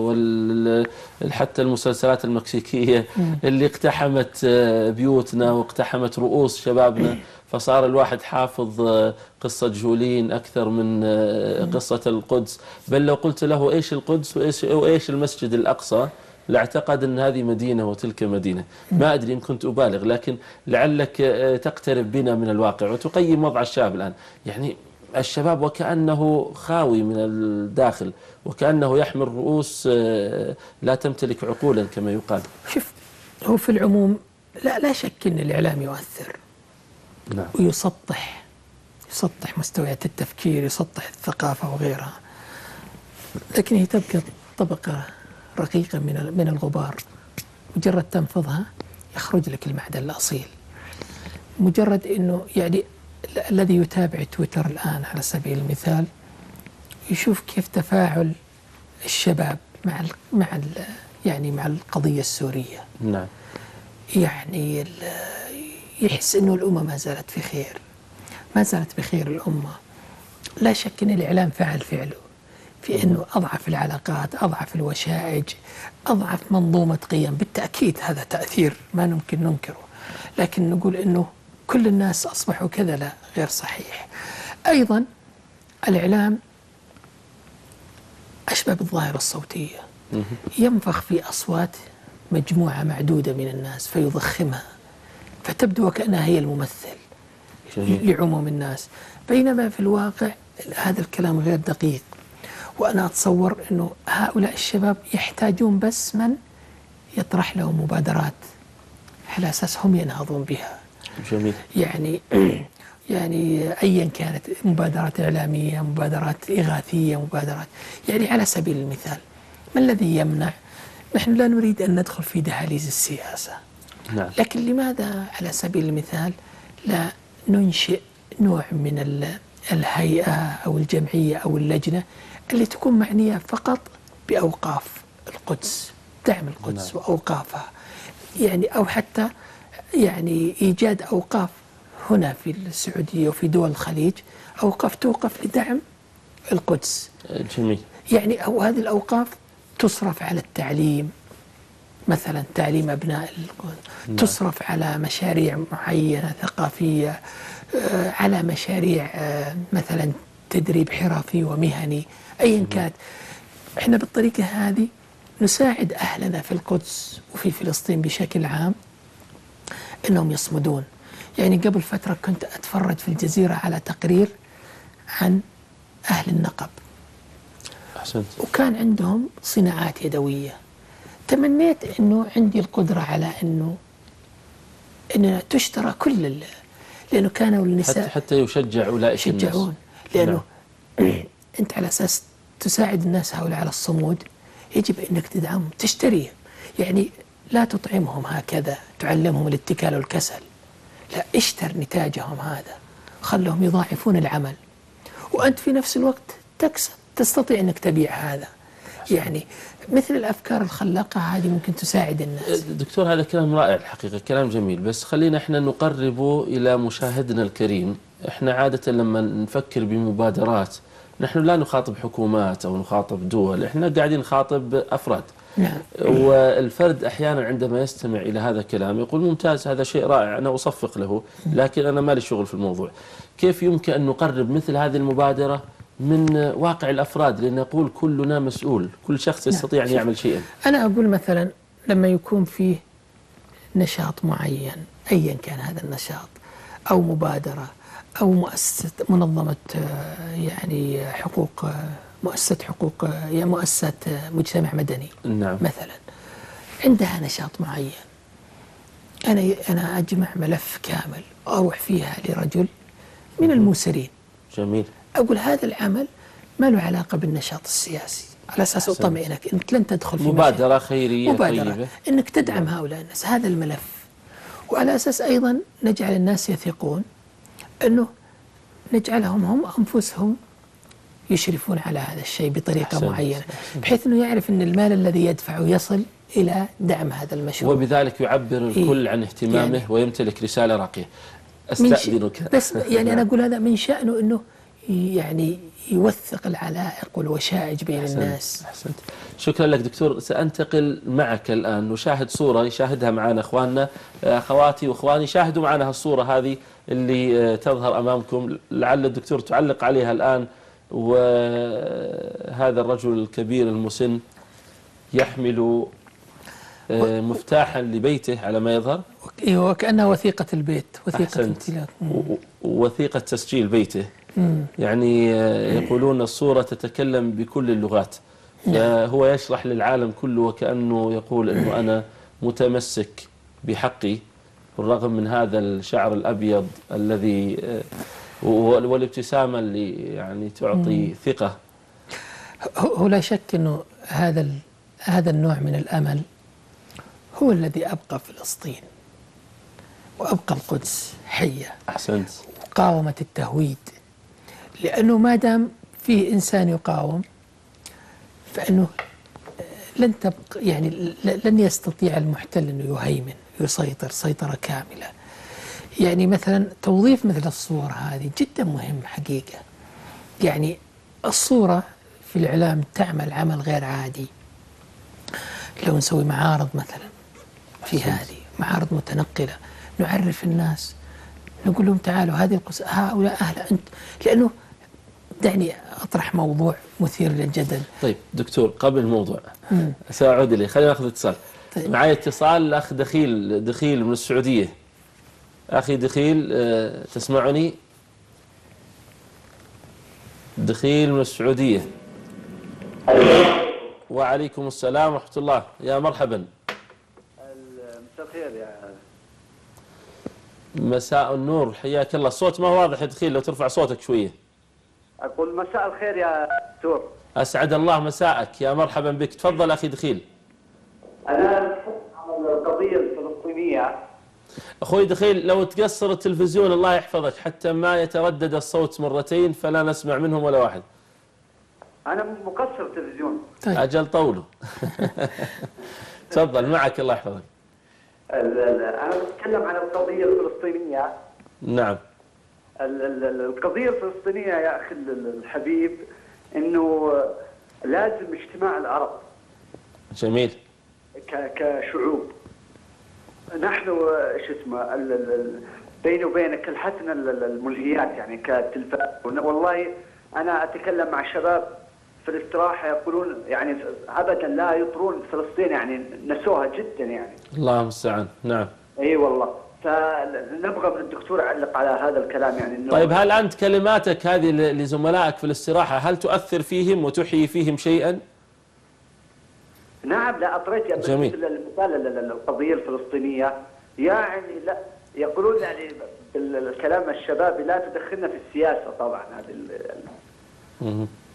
وحتى المسلسلات المكسيكية اللي اقتحمت بيوتنا واقتحمت رؤوس شبابنا، فصار الواحد حافظ قصة جولين أكثر من قصة القدس؟ بل لو قلت له إيش القدس وإيش, وإيش المسجد الأقصى لاعتقد أن هذه مدينة وتلك مدينة. ما أدري إن كنت أبالغ، لكن لعلك تقترب بنا من الواقع وتقيم وضع الشاب الآن. يعني الشباب وكأنه خاوي من الداخل، وكأنه يحمل رؤوس لا تمتلك عقولا كما يقال. شوف، هو في العموم لا لا شك أن الإعلام يؤثر. نعم. ويسطح يسطح مستويات التفكير، يسطح الثقافة وغيرها، لكن هي تبقى طبقة رقيقة من من الغبار. مجرد تنفضها يخرج لك المعدن الأصيل. مجرد أنه يعني الذي يتابع تويتر الآن على سبيل المثال يشوف كيف تفاعل الشباب مع ال مع ال يعني مع القضية السورية. نعم. يعني يحس أنه الأمة ما زالت في خير، ما زالت بخير الأمة. لا شك أن الإعلام فعل فعله في أنه أضعف العلاقات، أضعف الوشائج، أضعف منظومة قيم. بالتأكيد هذا تأثير ما نمكن ننكره، لكن نقول أنه كل الناس أصبحوا كذا، لا، غير صحيح. أيضا الإعلام أشبه بالظاهرة الصوتية، ينفخ في أصوات مجموعة معدودة من الناس فيضخمها، فتبدو وكأنها هي الممثل لعموم الناس، بينما في الواقع هذا الكلام غير دقيق. وأنا أتصور أنه هؤلاء الشباب يحتاجون بس من يطرح لهم مبادرات على أساس هم ينهضون بها. جميل. يعني يعني أيا كانت، مبادرات إعلامية، مبادرات إغاثية، مبادرات يعني على سبيل المثال، ما الذي يمنع؟ نحن لا نريد أن ندخل في دهاليز السياسة. نعم. لكن لماذا على سبيل المثال لا ننشئ نوع من الهيئة أو الجمعية أو اللجنة اللي تكون معنية فقط بأوقاف القدس، دعم القدس. نعم. وأوقافها، يعني أو حتى يعني إيجاد أوقاف هنا في السعودية وفي دول الخليج، أوقاف توقف لدعم القدس. جميل. يعني أو هذه الأوقاف تصرف على التعليم، مثلا تعليم أبناء القدس. نعم. تصرف على مشاريع معينة ثقافية، على مشاريع مثلا تدريب حرفي ومهني أيا كانت. احنا بالطريقة هذه نساعد أهلنا في القدس وفي فلسطين بشكل عام أنهم يصمدون. يعني قبل فترة كنت أتفرج في الجزيرة على تقرير عن أهل النقب. أحسنت. وكان عندهم صناعات يدوية. تمنيت أنه عندي القدرة على أنه أن تشترى كل ال... لأنه كانوا النساء حتى, حتى يشجع أولئك الناس. يشجعون، لأنه نعم. أنت على أساس تساعد الناس هؤلاء على الصمود يجب أنك تدعمهم، تشتريهم، يعني لا تطعمهم هكذا تعلمهم الاتكال والكسل، لا، اشتر نتاجهم هذا، خلهم يضاعفون العمل، وأنت في نفس الوقت تكسب، تستطيع أنك تبيع هذا. يعني مثل الأفكار الخلاقة هذه ممكن تساعد الناس. دكتور هذا كلام رائع الحقيقة، كلام جميل، بس خلينا احنا نقربه إلى مشاهدنا الكريم. احنا عادة لما نفكر بمبادرات نحن لا نخاطب حكومات أو نخاطب دول، احنا قاعدين نخاطب أفراد. نعم. والفرد أحيانا عندما يستمع إلى هذا الكلام يقول ممتاز، هذا شيء رائع، أنا أصفق له، لكن أنا ما لي شغل في الموضوع. كيف يمكن أن نقرب مثل هذه المبادرة من واقع الأفراد، لأن نقول كلنا مسؤول، كل شخص يستطيع أن يعمل شيئا. أنا أقول مثلا لما يكون فيه نشاط معين أيا كان هذا النشاط أو مبادرة أو مؤسسة منظمة يعني حقوق مؤسسة حقوق يعني مؤسسة مجتمع مدني، نعم. مثلا عندها نشاط معين، أنا أنا أجمع ملف كامل أروح فيها لرجل من الموسرين، جميل، أقول هذا العمل ما له علاقة بالنشاط السياسي، على أساس أطمئنك أنك لن تدخل في مبادرة مشاكل. خيرية مبادرة طيبة، أنك تدعم هؤلاء الناس، هذا الملف، وعلى أساس أيضا نجعل الناس يثقون أنه نجعلهم هم أنفسهم يشرفون على هذا الشيء بطريقة أحسنت. معينة، أحسنت. بحيث أنه يعرف أن المال الذي يدفعه يصل إلى دعم هذا المشروع، وبذلك يعبر الكل إيه؟ عن اهتمامه يعني ويمتلك رسالة راقية. من أستأذنك. بس يعني أنا أقول هذا من شأنه أنه يعني يوثق العلائق والوشائج بين أحسنت. الناس. أحسنت. شكرا لك دكتور. سأنتقل معك الآن نشاهد صورة يشاهدها معنا أخواننا، أخواتي وأخواني، شاهدوا معنا هالصورة هذه اللي تظهر أمامكم، لعل الدكتور تعلق عليها الآن. وهذا الرجل الكبير المسن يحمل مفتاحا لبيته على ما يظهر، وكأنها وثيقة البيت، وثيقة امتلاك، وثيقة تسجيل بيته. مم. يعني يقولون الصورة تتكلم بكل اللغات، فهو يشرح للعالم كله وكأنه يقول أنه أنا متمسك بحقي بالرغم من هذا الشعر الأبيض الذي والابتسامة اللي يعني تعطي مم. ثقة. هو لا شك أنه هذا هذا النوع من الأمل هو الذي أبقى فلسطين وأبقى القدس حية. أحسنت. وقاومت التهويد، لأنه ما دام فيه إنسان يقاوم فإنه لن تبقى يعني لن يستطيع المحتل أنه يهيمن يسيطر سيطرة كاملة. يعني مثلا توظيف مثل الصور هذه جدا مهم حقيقة. يعني الصورة في الإعلام تعمل عمل غير عادي. لو نسوي معارض مثلا في هذه معارض متنقلة، نعرف الناس، نقول لهم تعالوا هذه القصة هؤلاء أهل أنت، لأنه دعني أطرح موضوع مثير للجدل. طيب دكتور، قبل الموضوع سأعود إليه، خلينا نأخذ اتصال. طيب. معي اتصال الأخ دخيل دخيل من السعودية. أخي دخيل، أه تسمعني؟ دخيل من السعودية. وعليكم السلام ورحمة الله، يا مرحبا. مساء الخير يا مساء النور، حياك الله. الصوت ما واضح يا دخيل، لو ترفع صوتك شوية. أقول مساء الخير يا دكتور. أسعد الله مساءك، يا مرحبا بك، تفضل أخي دخيل. أنا عن القضية الفلسطينية. أخوي دخيل، لو تقصر التلفزيون الله يحفظك حتى ما يتردد الصوت مرتين فلا نسمع منهم ولا واحد. أنا مقصر التلفزيون. طيب. أجل طوله. تفضل معك الله يحفظك. أنا بتكلم عن القضية الفلسطينية. نعم. القضية الفلسطينية يا أخي الحبيب إنه لازم اجتماع العرب. جميل. كشعوب. نحن شو اسمه بيني وبينك كلحتنا الملهيات يعني كتلفاز، والله أنا أتكلم مع شباب في الاستراحة يقولون يعني أبدا لا يطرون فلسطين، يعني نسوها جدا يعني. الله المستعان. نعم. اي والله، فنبغى من الدكتور يعلق على هذا الكلام يعني إنه. طيب هل أنت كلماتك هذه لزملائك في الاستراحة هل تؤثر فيهم وتحيي فيهم شيئا؟ نعم، لا أطريت مثل المثال القضية الفلسطينية يعني لا يقولون يعني الكلام الشبابي لا تدخلنا في السياسة طبعا هذه.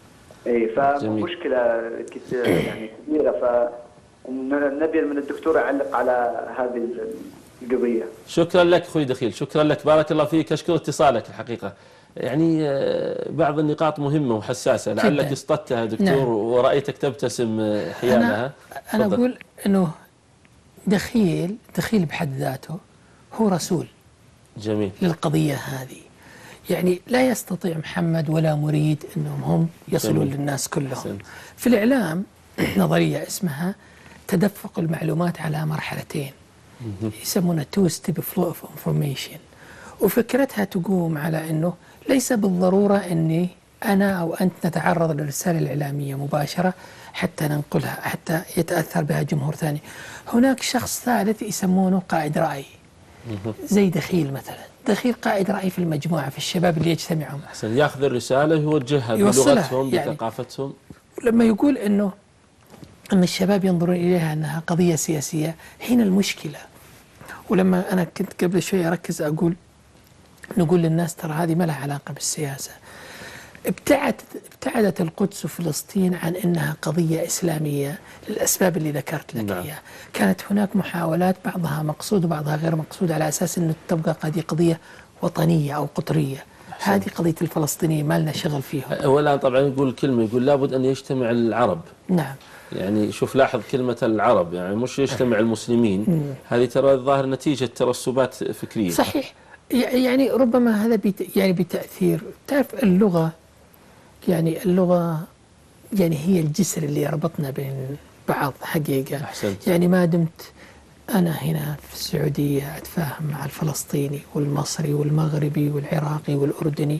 اي فمشكله كت- يعني كبيره، فنبي من الدكتور يعلق على هذه القضيه. شكرا لك أخوي دخيل، شكرا لك، بارك الله فيك، أشكر اتصالك الحقيقة. يعني آه، بعض النقاط مهمة وحساسة لعلك اصطدتها دكتور. نعم. ورأيتك تبتسم آه، حيالها. أنا, أنا أقول أنه دخيل دخيل بحد ذاته هو رسول جميل للقضية هذه. يعني لا يستطيع محمد ولا مريد أنهم هم يصلون جميل. للناس كلهم. حسنت. في الإعلام نظرية اسمها تدفق المعلومات على مرحلتين يسمونها two step flow of information، وفكرتها تقوم على أنه ليس بالضرورة أني أنا أو أنت نتعرض للرسالة الإعلامية مباشرة حتى ننقلها حتى يتأثر بها جمهور ثاني. هناك شخص ثالث يسمونه قائد رأي، زي دخيل مثلا. دخيل قائد رأي في المجموعة، في الشباب اللي يجتمعون. أحسن، ياخذ الرسالة ويوجهها يوصلها بلغتهم يعني. بثقافتهم. لما يقول أنه أن الشباب ينظرون إليها أنها قضية سياسية، هنا المشكلة. ولما أنا كنت قبل شوي أركز أقول نقول للناس ترى هذه ما لها علاقة بالسياسة. ابتعدت ابتعدت القدس وفلسطين عن أنها قضية إسلامية للأسباب اللي ذكرت لك نعم. إياها. كانت هناك محاولات بعضها مقصود وبعضها غير مقصود على أساس أنه تبقى هذه قضية وطنية أو قطرية. هذه قضية الفلسطينيين ما لنا شغل فيهم. ولا طبعا يقول كلمة، يقول لابد أن يجتمع العرب. نعم. يعني شوف لاحظ كلمة العرب، يعني مش يجتمع المسلمين. هذه ترى الظاهر نتيجة ترسبات فكرية. صحيح. يعني ربما هذا بيت يعني بتأثير. تعرف اللغة، يعني اللغة يعني هي الجسر اللي يربطنا بين بعض حقيقة. أحسنت. يعني ما دمت أنا هنا في السعودية أتفاهم مع الفلسطيني والمصري والمغربي والعراقي والأردني،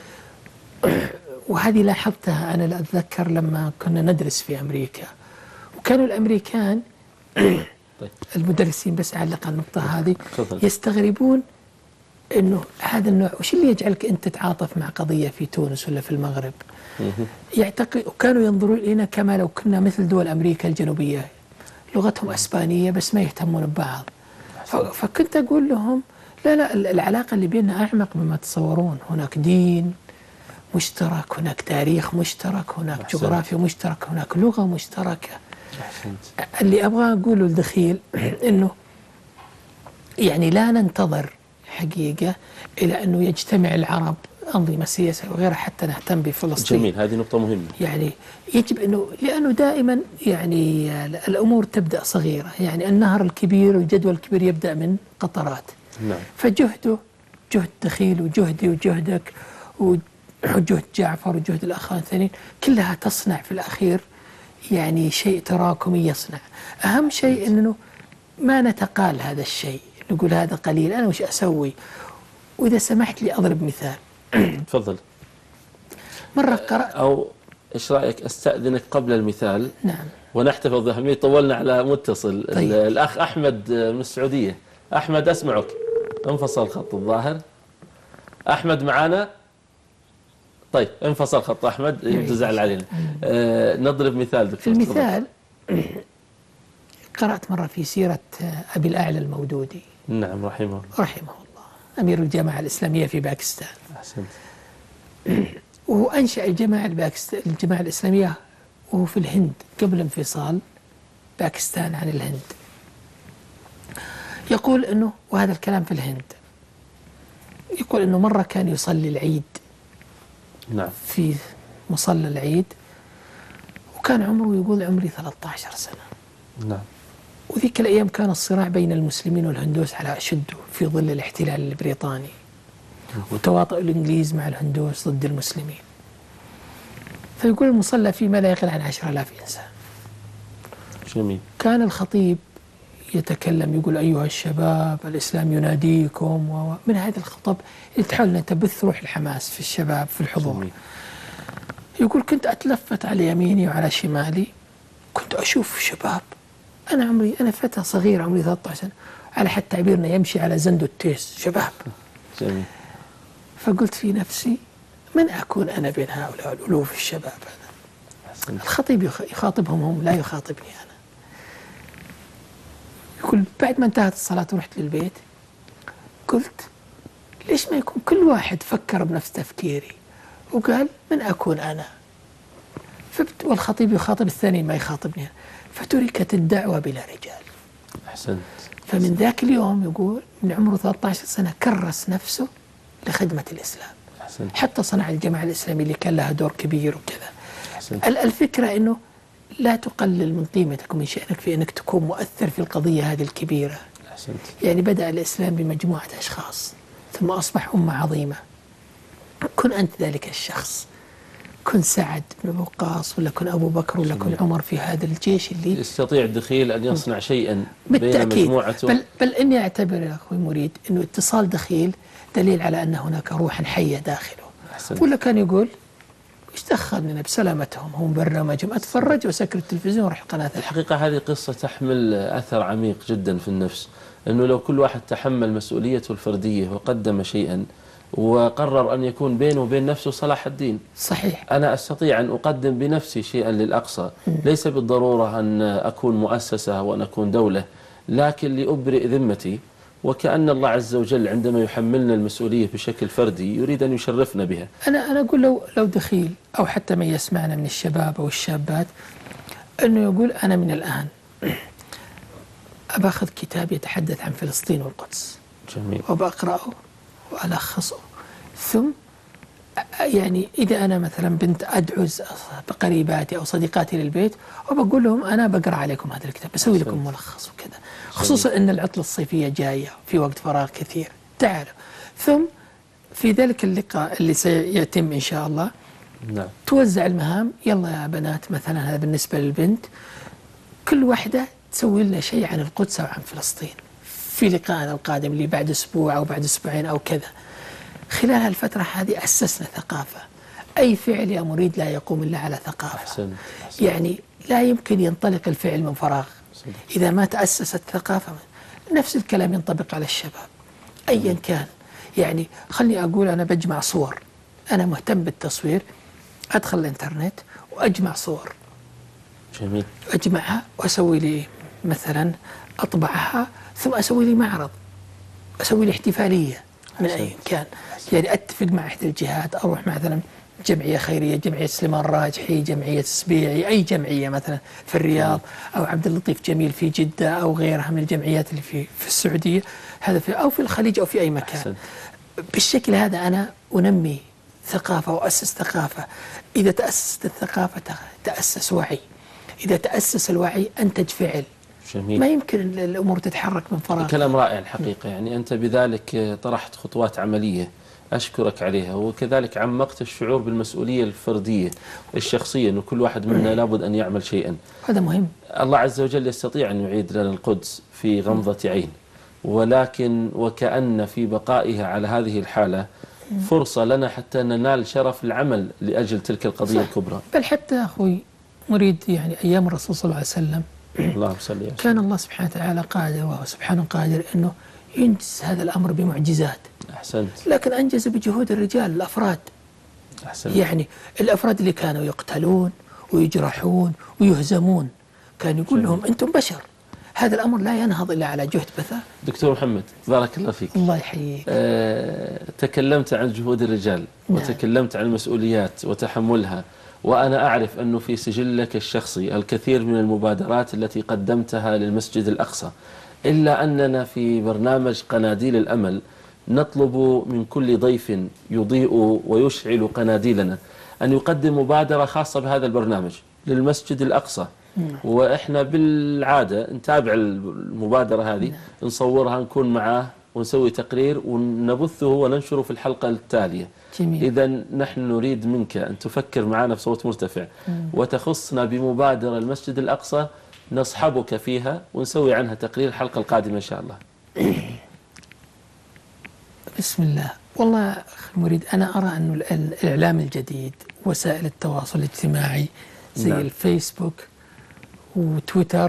وهذه لاحظتها أنا لا أتذكر لما كنا ندرس في أمريكا، وكانوا الأمريكان طيب. المدرسين، بس أعلق على النقطة هذه، تفضل. يستغربون أنه هذا النوع وش اللي يجعلك أنت تتعاطف مع قضية في تونس ولا في المغرب. يعتقد وكانوا ينظرون إلينا كما لو كنا مثل دول أمريكا الجنوبية، لغتهم أسبانية بس ما يهتمون ببعض. فكنت أقول لهم لا لا العلاقة اللي بيننا أعمق مما تصورون. هناك دين مشترك، هناك تاريخ مشترك، هناك أحسنت. جغرافيا مشتركة، هناك لغة مشتركة. أحسنت. اللي أبغى أقوله الدخيل إنه يعني لا ننتظر حقيقة إلى أنه يجتمع العرب أنظمة سياسية وغيرها حتى نهتم بفلسطين. جميل، هذه نقطة مهمة. يعني يجب أنه لأنه دائما يعني الأمور تبدأ صغيرة، يعني النهر الكبير والجدول الكبير يبدأ من قطرات. نعم. فجهده جهد دخيل وجهدي وجهدك وجهد جعفر وجهد الأخوان الثانيين كلها تصنع في الأخير يعني شيء تراكمي يصنع. أهم شيء أنه ما نتقال هذا الشيء، نقول هذا قليل أنا وش أسوي. وإذا سمحت لي أضرب مثال. تفضل. مرة قرأت أو إيش رأيك أستأذنك قبل المثال؟ نعم. ونحتفظ بأهمية، طولنا على متصل. طيب. الأخ أحمد من السعودية. أحمد أسمعك. انفصل خط الظاهر. أحمد معانا؟ طيب انفصل خط أحمد، يبدو زعل علينا. آه نضرب مثال دكتور. المثال قرأت مرة في سيرة أبي الأعلى المودودي. نعم رحمه الله. رحمه الله، أمير الجامعة الإسلامية في باكستان. أحسنت. وهو أنشأ الجامعة الباكستان الجامعة الإسلامية وهو في الهند قبل انفصال باكستان عن الهند. يقول أنه، وهذا الكلام في الهند، يقول أنه مرة كان يصلي العيد نعم. في مصلى العيد، وكان عمره يقول عمري ثلاثة عشر سنة. نعم. وذيك الأيام كان الصراع بين المسلمين والهندوس على أشده في ظل الاحتلال البريطاني وتواطؤ الإنجليز مع الهندوس ضد المسلمين. فيقول المصلى فيه ما لا يقل عن عشر آلاف إنسان. جميل. كان الخطيب يتكلم يقول أيها الشباب الإسلام يناديكم، ومن هذه الخطب اللي تحاول أن تبث روح الحماس في الشباب في الحضور. جميل. يقول كنت أتلفت على يميني وعلى شمالي، كنت أشوف شباب، أنا عمري أنا فتى صغير عمري ثلاثة عشر سنة، على حد تعبيرنا يمشي على زند التيس، شباب. جميل. فقلت في نفسي من أكون أنا بين هؤلاء الألوف الشباب هذا؟ أحسنت. الخطيب يخاطبهم هم، لا يخاطبني أنا. يقول بعد ما انتهت الصلاة ورحت للبيت قلت ليش ما يكون كل واحد فكر بنفس تفكيري وقال من أكون أنا؟ فبت والخطيب يخاطب الثاني ما يخاطبني، فتركت الدعوة بلا رجال. أحسنت. فمن ذاك اليوم يقول من عمره ثلاثة عشر سنة كرس نفسه لخدمة الإسلام. أحسنت. حتى صنع الجماعة الإسلامية اللي كان لها دور كبير وكذا. أحسنت. الفكرة أنه لا تقلل من قيمتك ومن شأنك في أنك تكون مؤثر في القضية هذه الكبيرة. أحسنت. يعني بدأ الإسلام بمجموعة أشخاص ثم أصبح أمة عظيمة. كن أنت ذلك الشخص، كن سعد بن وقاص ولا كن أبو بكر ولا كن عمر في هذا الجيش اللي يستطيع الدخيل أن يصنع شيئا بين بالتأكيد. مجموعته. بل, بل إني أعتبر يا أخوي مريد أنه اتصال دخيل دليل على أن هناك روحا حية داخله. أحسنت. ولا كان يقول ايش دخلنا بسلامتهم، هم برنامجهم اتفرج وسكر التلفزيون وروح قناة. الحقيقة هذه قصة تحمل أثر عميق جدا في النفس، أنه لو كل واحد تحمل مسؤوليته الفردية وقدم شيئا وقرر أن يكون بينه وبين نفسه صلاح الدين. صحيح. أنا أستطيع أن أقدم بنفسي شيئا للأقصى، ليس بالضرورة أن أكون مؤسسة وأن أكون دولة، لكن لأبرئ ذمتي، وكأن الله عز وجل عندما يحملنا المسؤولية بشكل فردي يريد أن يشرفنا بها. أنا أنا أقول لو لو دخيل أو حتى من يسمعنا من الشباب أو الشابات أنه يقول أنا من الآن أباخذ كتاب يتحدث عن فلسطين والقدس. جميل. وبقرأه وألخصه، ثم يعني إذا أنا مثلا بنت أدعز بقريباتي أو صديقاتي للبيت وبقول لهم أنا بقرأ عليكم هذا الكتاب، بسوي لكم ملخص وكذا، خصوصا أن العطلة الصيفية جاية في وقت فراغ كثير. تعالوا، ثم في ذلك اللقاء اللي سيتم إن شاء الله نعم. توزع المهام، يلا يا بنات مثلا هذا بالنسبة للبنت، كل واحدة تسوي لنا شيء عن القدس أو عن فلسطين في لقائنا القادم اللي بعد أسبوع أو بعد أسبوعين أو كذا. خلال هالفترة هذه أسسنا ثقافة. أي فعل يا مريد لا يقوم إلا على ثقافة. أحسن. أحسن. يعني لا يمكن ينطلق الفعل من فراغ إذا ما تأسست ثقافة. نفس الكلام ينطبق على الشباب أيا كان. يعني خلني أقول أنا بجمع صور، أنا مهتم بالتصوير، أدخل الإنترنت وأجمع صور. جميل. أجمعها وأسوي لي مثلا أطبعها، ثم أسوي لي معرض، أسوي لي احتفالية من أي كان. يعني أتفق مع إحدى الجهات، أروح مثلا جمعية خيرية، جمعية سليمان راجحي، جمعية سبيعي، أي جمعية مثلا في الرياض أو عبد اللطيف جميل في جدة أو غيرها من الجمعيات اللي في في السعودية، هذا في أو في الخليج أو في أي مكان. أحسن. بالشكل هذا أنا أنمي ثقافة وأسس ثقافة. إذا تأسست الثقافة تأسس وعي، إذا تأسس الوعي أنتج فعل. جميل. ما يمكن الأمور تتحرك من فراغ. كلام رائع الحقيقة. يعني أنت بذلك طرحت خطوات عملية أشكرك عليها، وكذلك عمقت الشعور بالمسؤولية الفردية الشخصية، أنه كل واحد منا لابد أن يعمل شيئا. هذا مهم. الله عز وجل يستطيع أن يعيد لنا القدس في غمضة عين، ولكن وكأن في بقائها على هذه الحالة فرصة لنا حتى ننال شرف العمل لأجل تلك القضية صح. الكبرى. بل حتى أخوي مريد، يعني أيام الرسول صلى الله عليه وسلم اللهم صل وسلم، كان الله سبحانه وتعالى قادر، وهو سبحانه قادر أنه ينجز هذا الأمر بمعجزات. أحسنت. لكن أنجز بجهود الرجال الأفراد. أحسنت. يعني الأفراد اللي كانوا يقتلون ويجرحون ويهزمون كان يقول لهم أنتم بشر، هذا الأمر لا ينهض إلا على جهد بثاء. دكتور محمد بارك الله فيك. الله يحييك. أه تكلمت عن جهود الرجال. نعم. وتكلمت عن المسؤوليات وتحملها، وأنا أعرف أنه في سجلك الشخصي الكثير من المبادرات التي قدمتها للمسجد الأقصى، إلا أننا في برنامج قناديل الأمل نطلب من كل ضيف يضيء ويشعل قناديلنا أن يقدم مبادرة خاصة بهذا البرنامج للمسجد الأقصى. وإحنا بالعادة نتابع المبادرة هذه، نصورها، نكون معاه ونسوي تقرير ونبثه وننشره في الحلقة التالية. جميل. إذا نحن نريد منك أن تفكر معنا بصوت مرتفع وتخصنا بمبادرة المسجد الأقصى نصحبك فيها ونسوي عنها تقرير الحلقة القادمة إن شاء الله. بسم الله. والله أخي مريد، أنا أرى أن الإعلام الجديد، وسائل التواصل الاجتماعي زي نعم. الفيسبوك وتويتر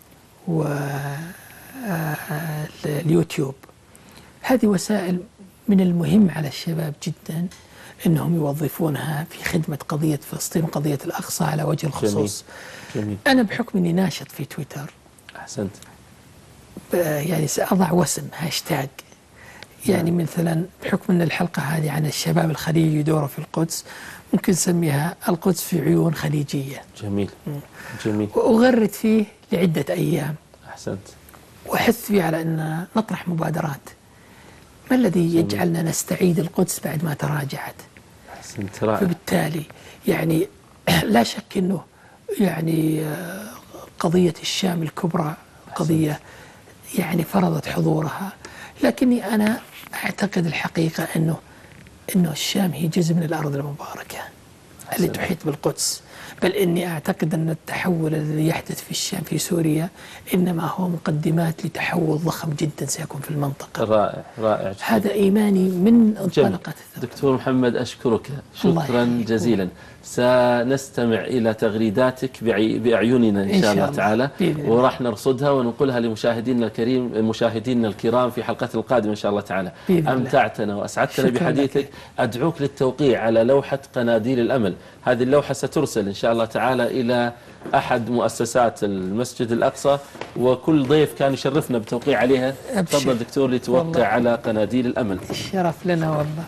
واليوتيوب، هذه وسائل من المهم على الشباب جدا أنهم يوظفونها في خدمة قضية فلسطين وقضية الأقصى على وجه الخصوص. جميل. جميل. أنا بحكم أني ناشط في تويتر، أحسنت، يعني سأضع وسم هاشتاج يعني مثلا بحكم أن الحلقة هذه عن الشباب الخليجي دوره في القدس، ممكن نسميها القدس في عيون خليجية. جميل جميل. وأغرد فيه لعدة أيام. أحسنت. وأحث فيه على أن نطرح مبادرات. ما الذي يجعلنا نستعيد القدس بعد ما تراجعت؟ أحسنت، رائع. فبالتالي يعني لا شك أنه يعني قضية الشام الكبرى قضية يعني فرضت حضورها، لكني أنا أعتقد الحقيقة أنه أنه الشام هي جزء من الأرض المباركة اللي تحيط بالقدس، بل إني أعتقد أن التحول الذي يحدث في الشام في سوريا إنما هو مقدمات لتحول ضخم جدا سيكون في المنطقة. رائع رائع جدا. هذا إيماني من انطلقت. دكتور محمد أشكرك شكرا جزيلا. سنستمع إلى تغريداتك بأعيننا إن شاء, إن شاء الله, الله تعالى، وراح نرصدها وننقلها لمشاهدينا الكريم مشاهدينا الكرام في حلقة القادمة إن شاء الله تعالى. أمتعتنا وأسعدتنا بحديثك لك. أدعوك للتوقيع على لوحة قناديل الأمل. هذه اللوحة سترسل إن شاء الله تعالى إلى أحد مؤسسات المسجد الأقصى، وكل ضيف كان يشرفنا بتوقيع عليها. تفضل دكتور لتوقع على قناديل الأمل. الشرف لنا والله.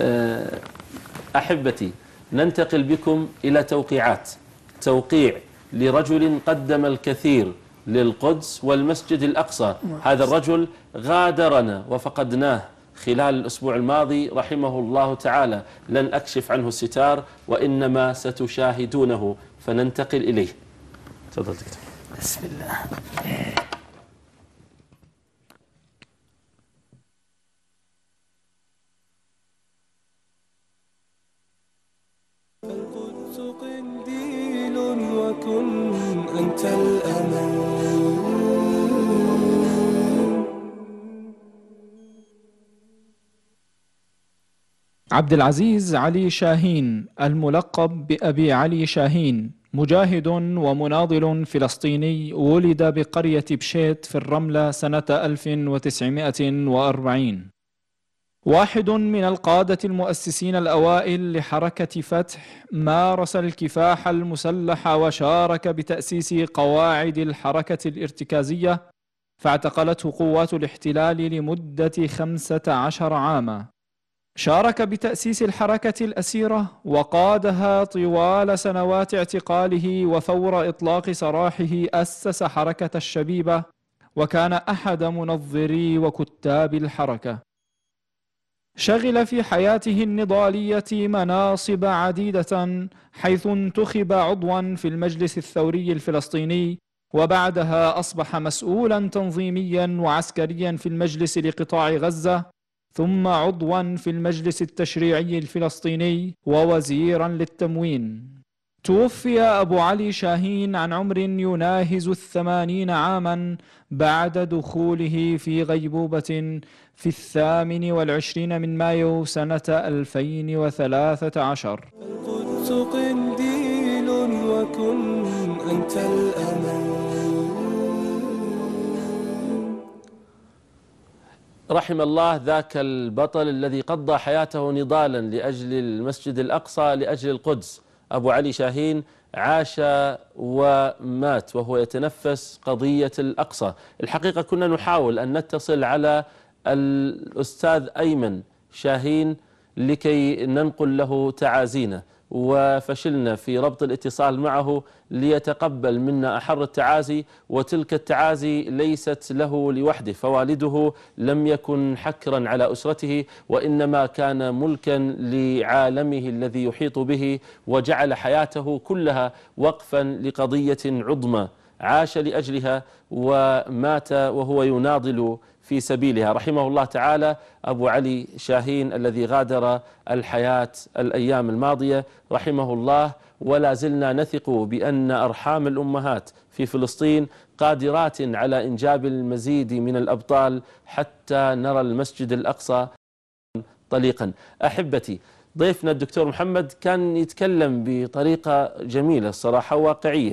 أحبتي، ننتقل بكم إلى توقيعات. توقيع لرجل قدم الكثير للقدس والمسجد الأقصى. هذا الرجل غادرنا وفقدناه خلال الأسبوع الماضي رحمه الله تعالى. لن أكشف عنه الستار وإنما ستشاهدونه، فننتقل إليه. تفضل دكتور. بسم الله. القدس قنديل وكن أنت الأمل. عبد العزيز علي شاهين الملقب بأبي علي شاهين، مجاهد ومناضل فلسطيني، ولد بقرية بشيت في الرملة سنة ألف وتسعمائة وأربعين. واحد من القادة المؤسسين الأوائل لحركة فتح، مارس الكفاح المسلح وشارك بتأسيس قواعد الحركة الارتكازية، فاعتقلته قوات الاحتلال لمدة خمسة عشر عاما. شارك بتأسيس الحركة الأسيرة وقادها طوال سنوات اعتقاله، وفور إطلاق سراحه أسس حركة الشبيبة، وكان أحد منظري وكتاب الحركة. شغل في حياته النضالية مناصب عديدة، حيث انتخب عضوا في المجلس الثوري الفلسطيني، وبعدها أصبح مسؤولا تنظيميا وعسكريا في المجلس لقطاع غزة، ثم عضوا في المجلس التشريعي الفلسطيني ووزيرا للتموين. توفي أبو علي شاهين عن عمر يناهز الثمانين عاما بعد دخوله في غيبوبة في الثامن والعشرين من مايو سنة ألفين وثلاثة عشر. القدس قنديل وكن أنت الأمل. رحم الله ذاك البطل الذي قضى حياته نضالا لأجل المسجد الأقصى، لأجل القدس. أبو علي شاهين عاش ومات وهو يتنفس قضية الأقصى. الحقيقة كنا نحاول أن نتصل على الأستاذ أيمن شاهين لكي ننقل له تعازينا، وفشلنا في ربط الاتصال معه ليتقبل منا أحر التعازي. وتلك التعازي ليست له لوحده، فوالده لم يكن حكرا على أسرته، وإنما كان ملكا لعالمه الذي يحيط به، وجعل حياته كلها وقفا لقضية عظمى عاش لأجلها ومات وهو يناضل في سبيلها. رحمه الله تعالى أبو علي شاهين الذي غادر الحياة الأيام الماضية رحمه الله. ولا زلنا نثق بأن أرحام الأمهات في فلسطين قادرات على إنجاب المزيد من الأبطال حتى نرى المسجد الأقصى طليقا. أحبتي، ضيفنا الدكتور محمد كان يتكلم بطريقة جميلة الصراحة واقعية،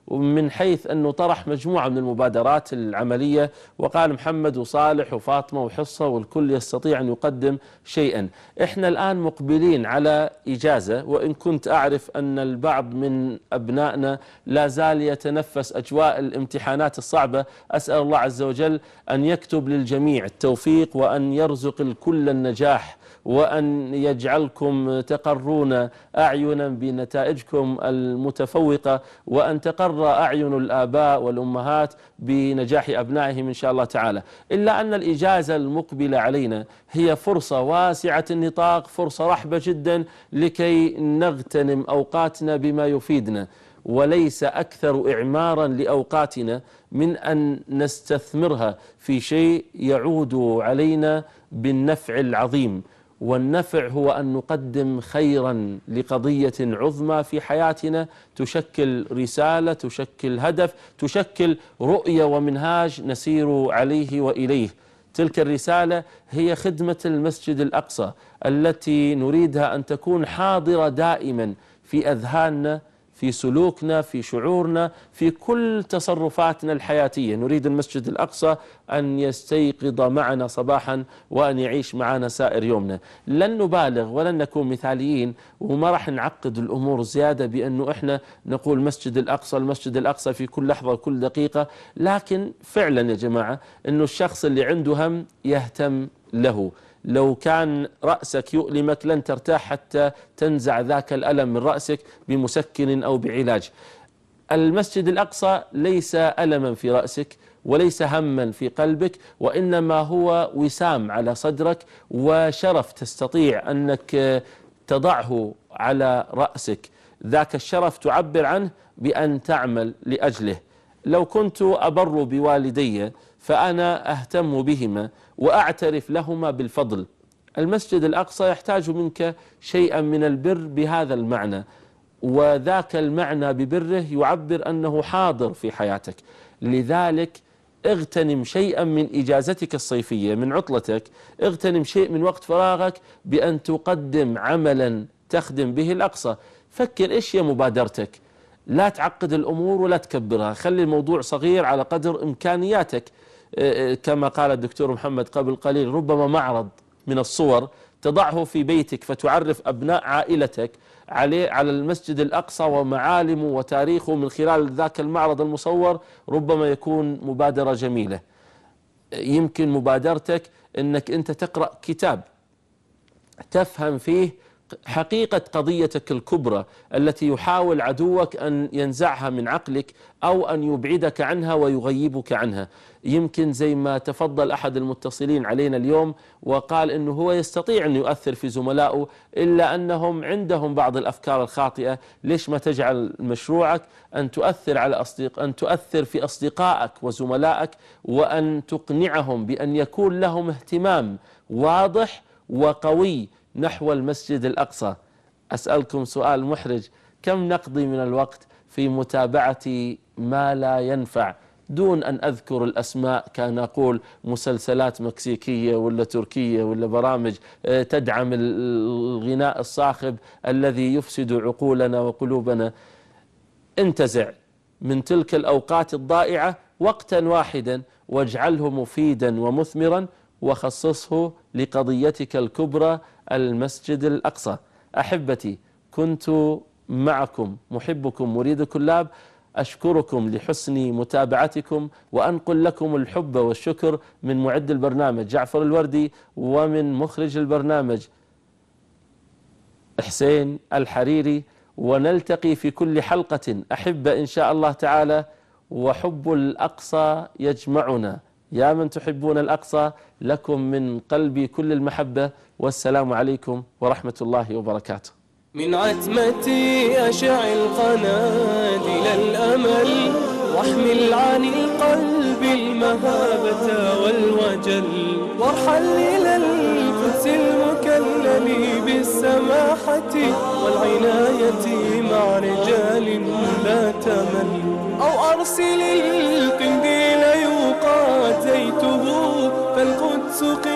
من حيث أنه طرح مجموعة من المبادرات العملية، وقال محمد وصالح وفاطمة وحصة والكل يستطيع أن يقدم شيئا. إحنا الآن مقبلين على إجازة، وإن كنت أعرف أن البعض من أبنائنا لا زال يتنفس أجواء الامتحانات الصعبة. أسأل الله عز وجل أن يكتب للجميع التوفيق، وأن يرزق الكل النجاح، وأن يجعلكم تقرون أعينا بنتائجكم المتفوقة، وأن تقر أعين الآباء والأمهات بنجاح أبنائهم إن شاء الله تعالى. إلا أن الإجازة المقبلة علينا هي فرصة واسعة النطاق، فرصة رحبة جدا لكي نغتنم أوقاتنا بما يفيدنا، وليس أكثر إعمارا لأوقاتنا من أن نستثمرها في شيء يعود علينا بالنفع العظيم. والنفع هو أن نقدم خيرا لقضية عظمى في حياتنا، تشكل رسالة، تشكل هدف، تشكل رؤية ومنهاج نسير عليه وإليه. تلك الرسالة هي خدمة المسجد الأقصى التي نريدها أن تكون حاضرة دائما في أذهاننا، في سلوكنا، في شعورنا، في كل تصرفاتنا الحياتية. نريد المسجد الأقصى أن يستيقظ معنا صباحا وأن يعيش معنا سائر يومنا. لن نبالغ ولن نكون مثاليين، وما راح نعقد الأمور زيادة بأنه إحنا نقول مسجد الأقصى المسجد الأقصى في كل لحظة وكل دقيقة. لكن فعلا يا جماعة أنه الشخص اللي عنده هم يهتم له. لو كان رأسك يؤلمك لن ترتاح حتى تنزع ذاك الألم من رأسك بمسكن أو بعلاج. المسجد الأقصى ليس ألما في رأسك وليس هما في قلبك، وإنما هو وسام على صدرك وشرف تستطيع أنك تضعه على رأسك. ذاك الشرف تعبر عنه بأن تعمل لأجله. لو كنت أبر بوالدي فأنا أهتم بهما وأعترف لهما بالفضل. المسجد الأقصى يحتاج منك شيئا من البر بهذا المعنى، وذاك المعنى ببره يعبر أنه حاضر في حياتك. لذلك اغتنم شيئا من إجازتك الصيفية، من عطلتك، اغتنم شيء من وقت فراغك بأن تقدم عملا تخدم به الأقصى. فكر إيش هي مبادرتك، لا تعقد الأمور ولا تكبرها، خلي الموضوع صغير على قدر إمكانياتك. كما قال الدكتور محمد قبل قليل، ربما معرض من الصور تضعه في بيتك فتعرف أبناء عائلتك عليه على المسجد الأقصى ومعالمه وتاريخه من خلال ذاك المعرض المصور، ربما يكون مبادرة جميلة. يمكن مبادرتك أنك أنت تقرأ كتاب تفهم فيه حقيقة قضيتك الكبرى التي يحاول عدوك أن ينزعها من عقلك أو أن يبعدك عنها ويغيبك عنها. يمكن زي ما تفضل أحد المتصلين علينا اليوم وقال أنه هو يستطيع أن يؤثر في زملائه، إلا أنهم عندهم بعض الأفكار الخاطئة. ليش ما تجعل مشروعك أن تؤثر على أصدق أن تؤثر في أصدقائك وزملائك، وأن تقنعهم بأن يكون لهم اهتمام واضح وقوي نحو المسجد الأقصى. أسألكم سؤال محرج، كم نقضي من الوقت في متابعة ما لا ينفع دون أن أذكر الأسماء، كان أقول مسلسلات مكسيكية ولا تركية ولا برامج تدعم الغناء الصاخب الذي يفسد عقولنا وقلوبنا. انتزع من تلك الأوقات الضائعة وقتا واحدا واجعله مفيدا ومثمرا، وخصصه لقضيتك الكبرى المسجد الأقصى. أحبتي، كنت معكم محبكم مريد كلاب، أشكركم لحسن متابعتكم، وأنقل لكم الحب والشكر من معد البرنامج جعفر الوردي ومن مخرج البرنامج حسين الحريري. ونلتقي في كل حلقة أحبة إن شاء الله تعالى، وحب الأقصى يجمعنا. يا من تحبون الأقصى، لكم من قلبي كل المحبة، والسلام عليكم ورحمة الله وبركاته. من عتمتي أشعل قناديل الأمل، واحمل عن القلب المهابة والوجل، وارحل إلى القدس المكلل بالسماحة والعناية مع رجال لا تمل، أو أرسل القنديل يوقاتيته فالقدس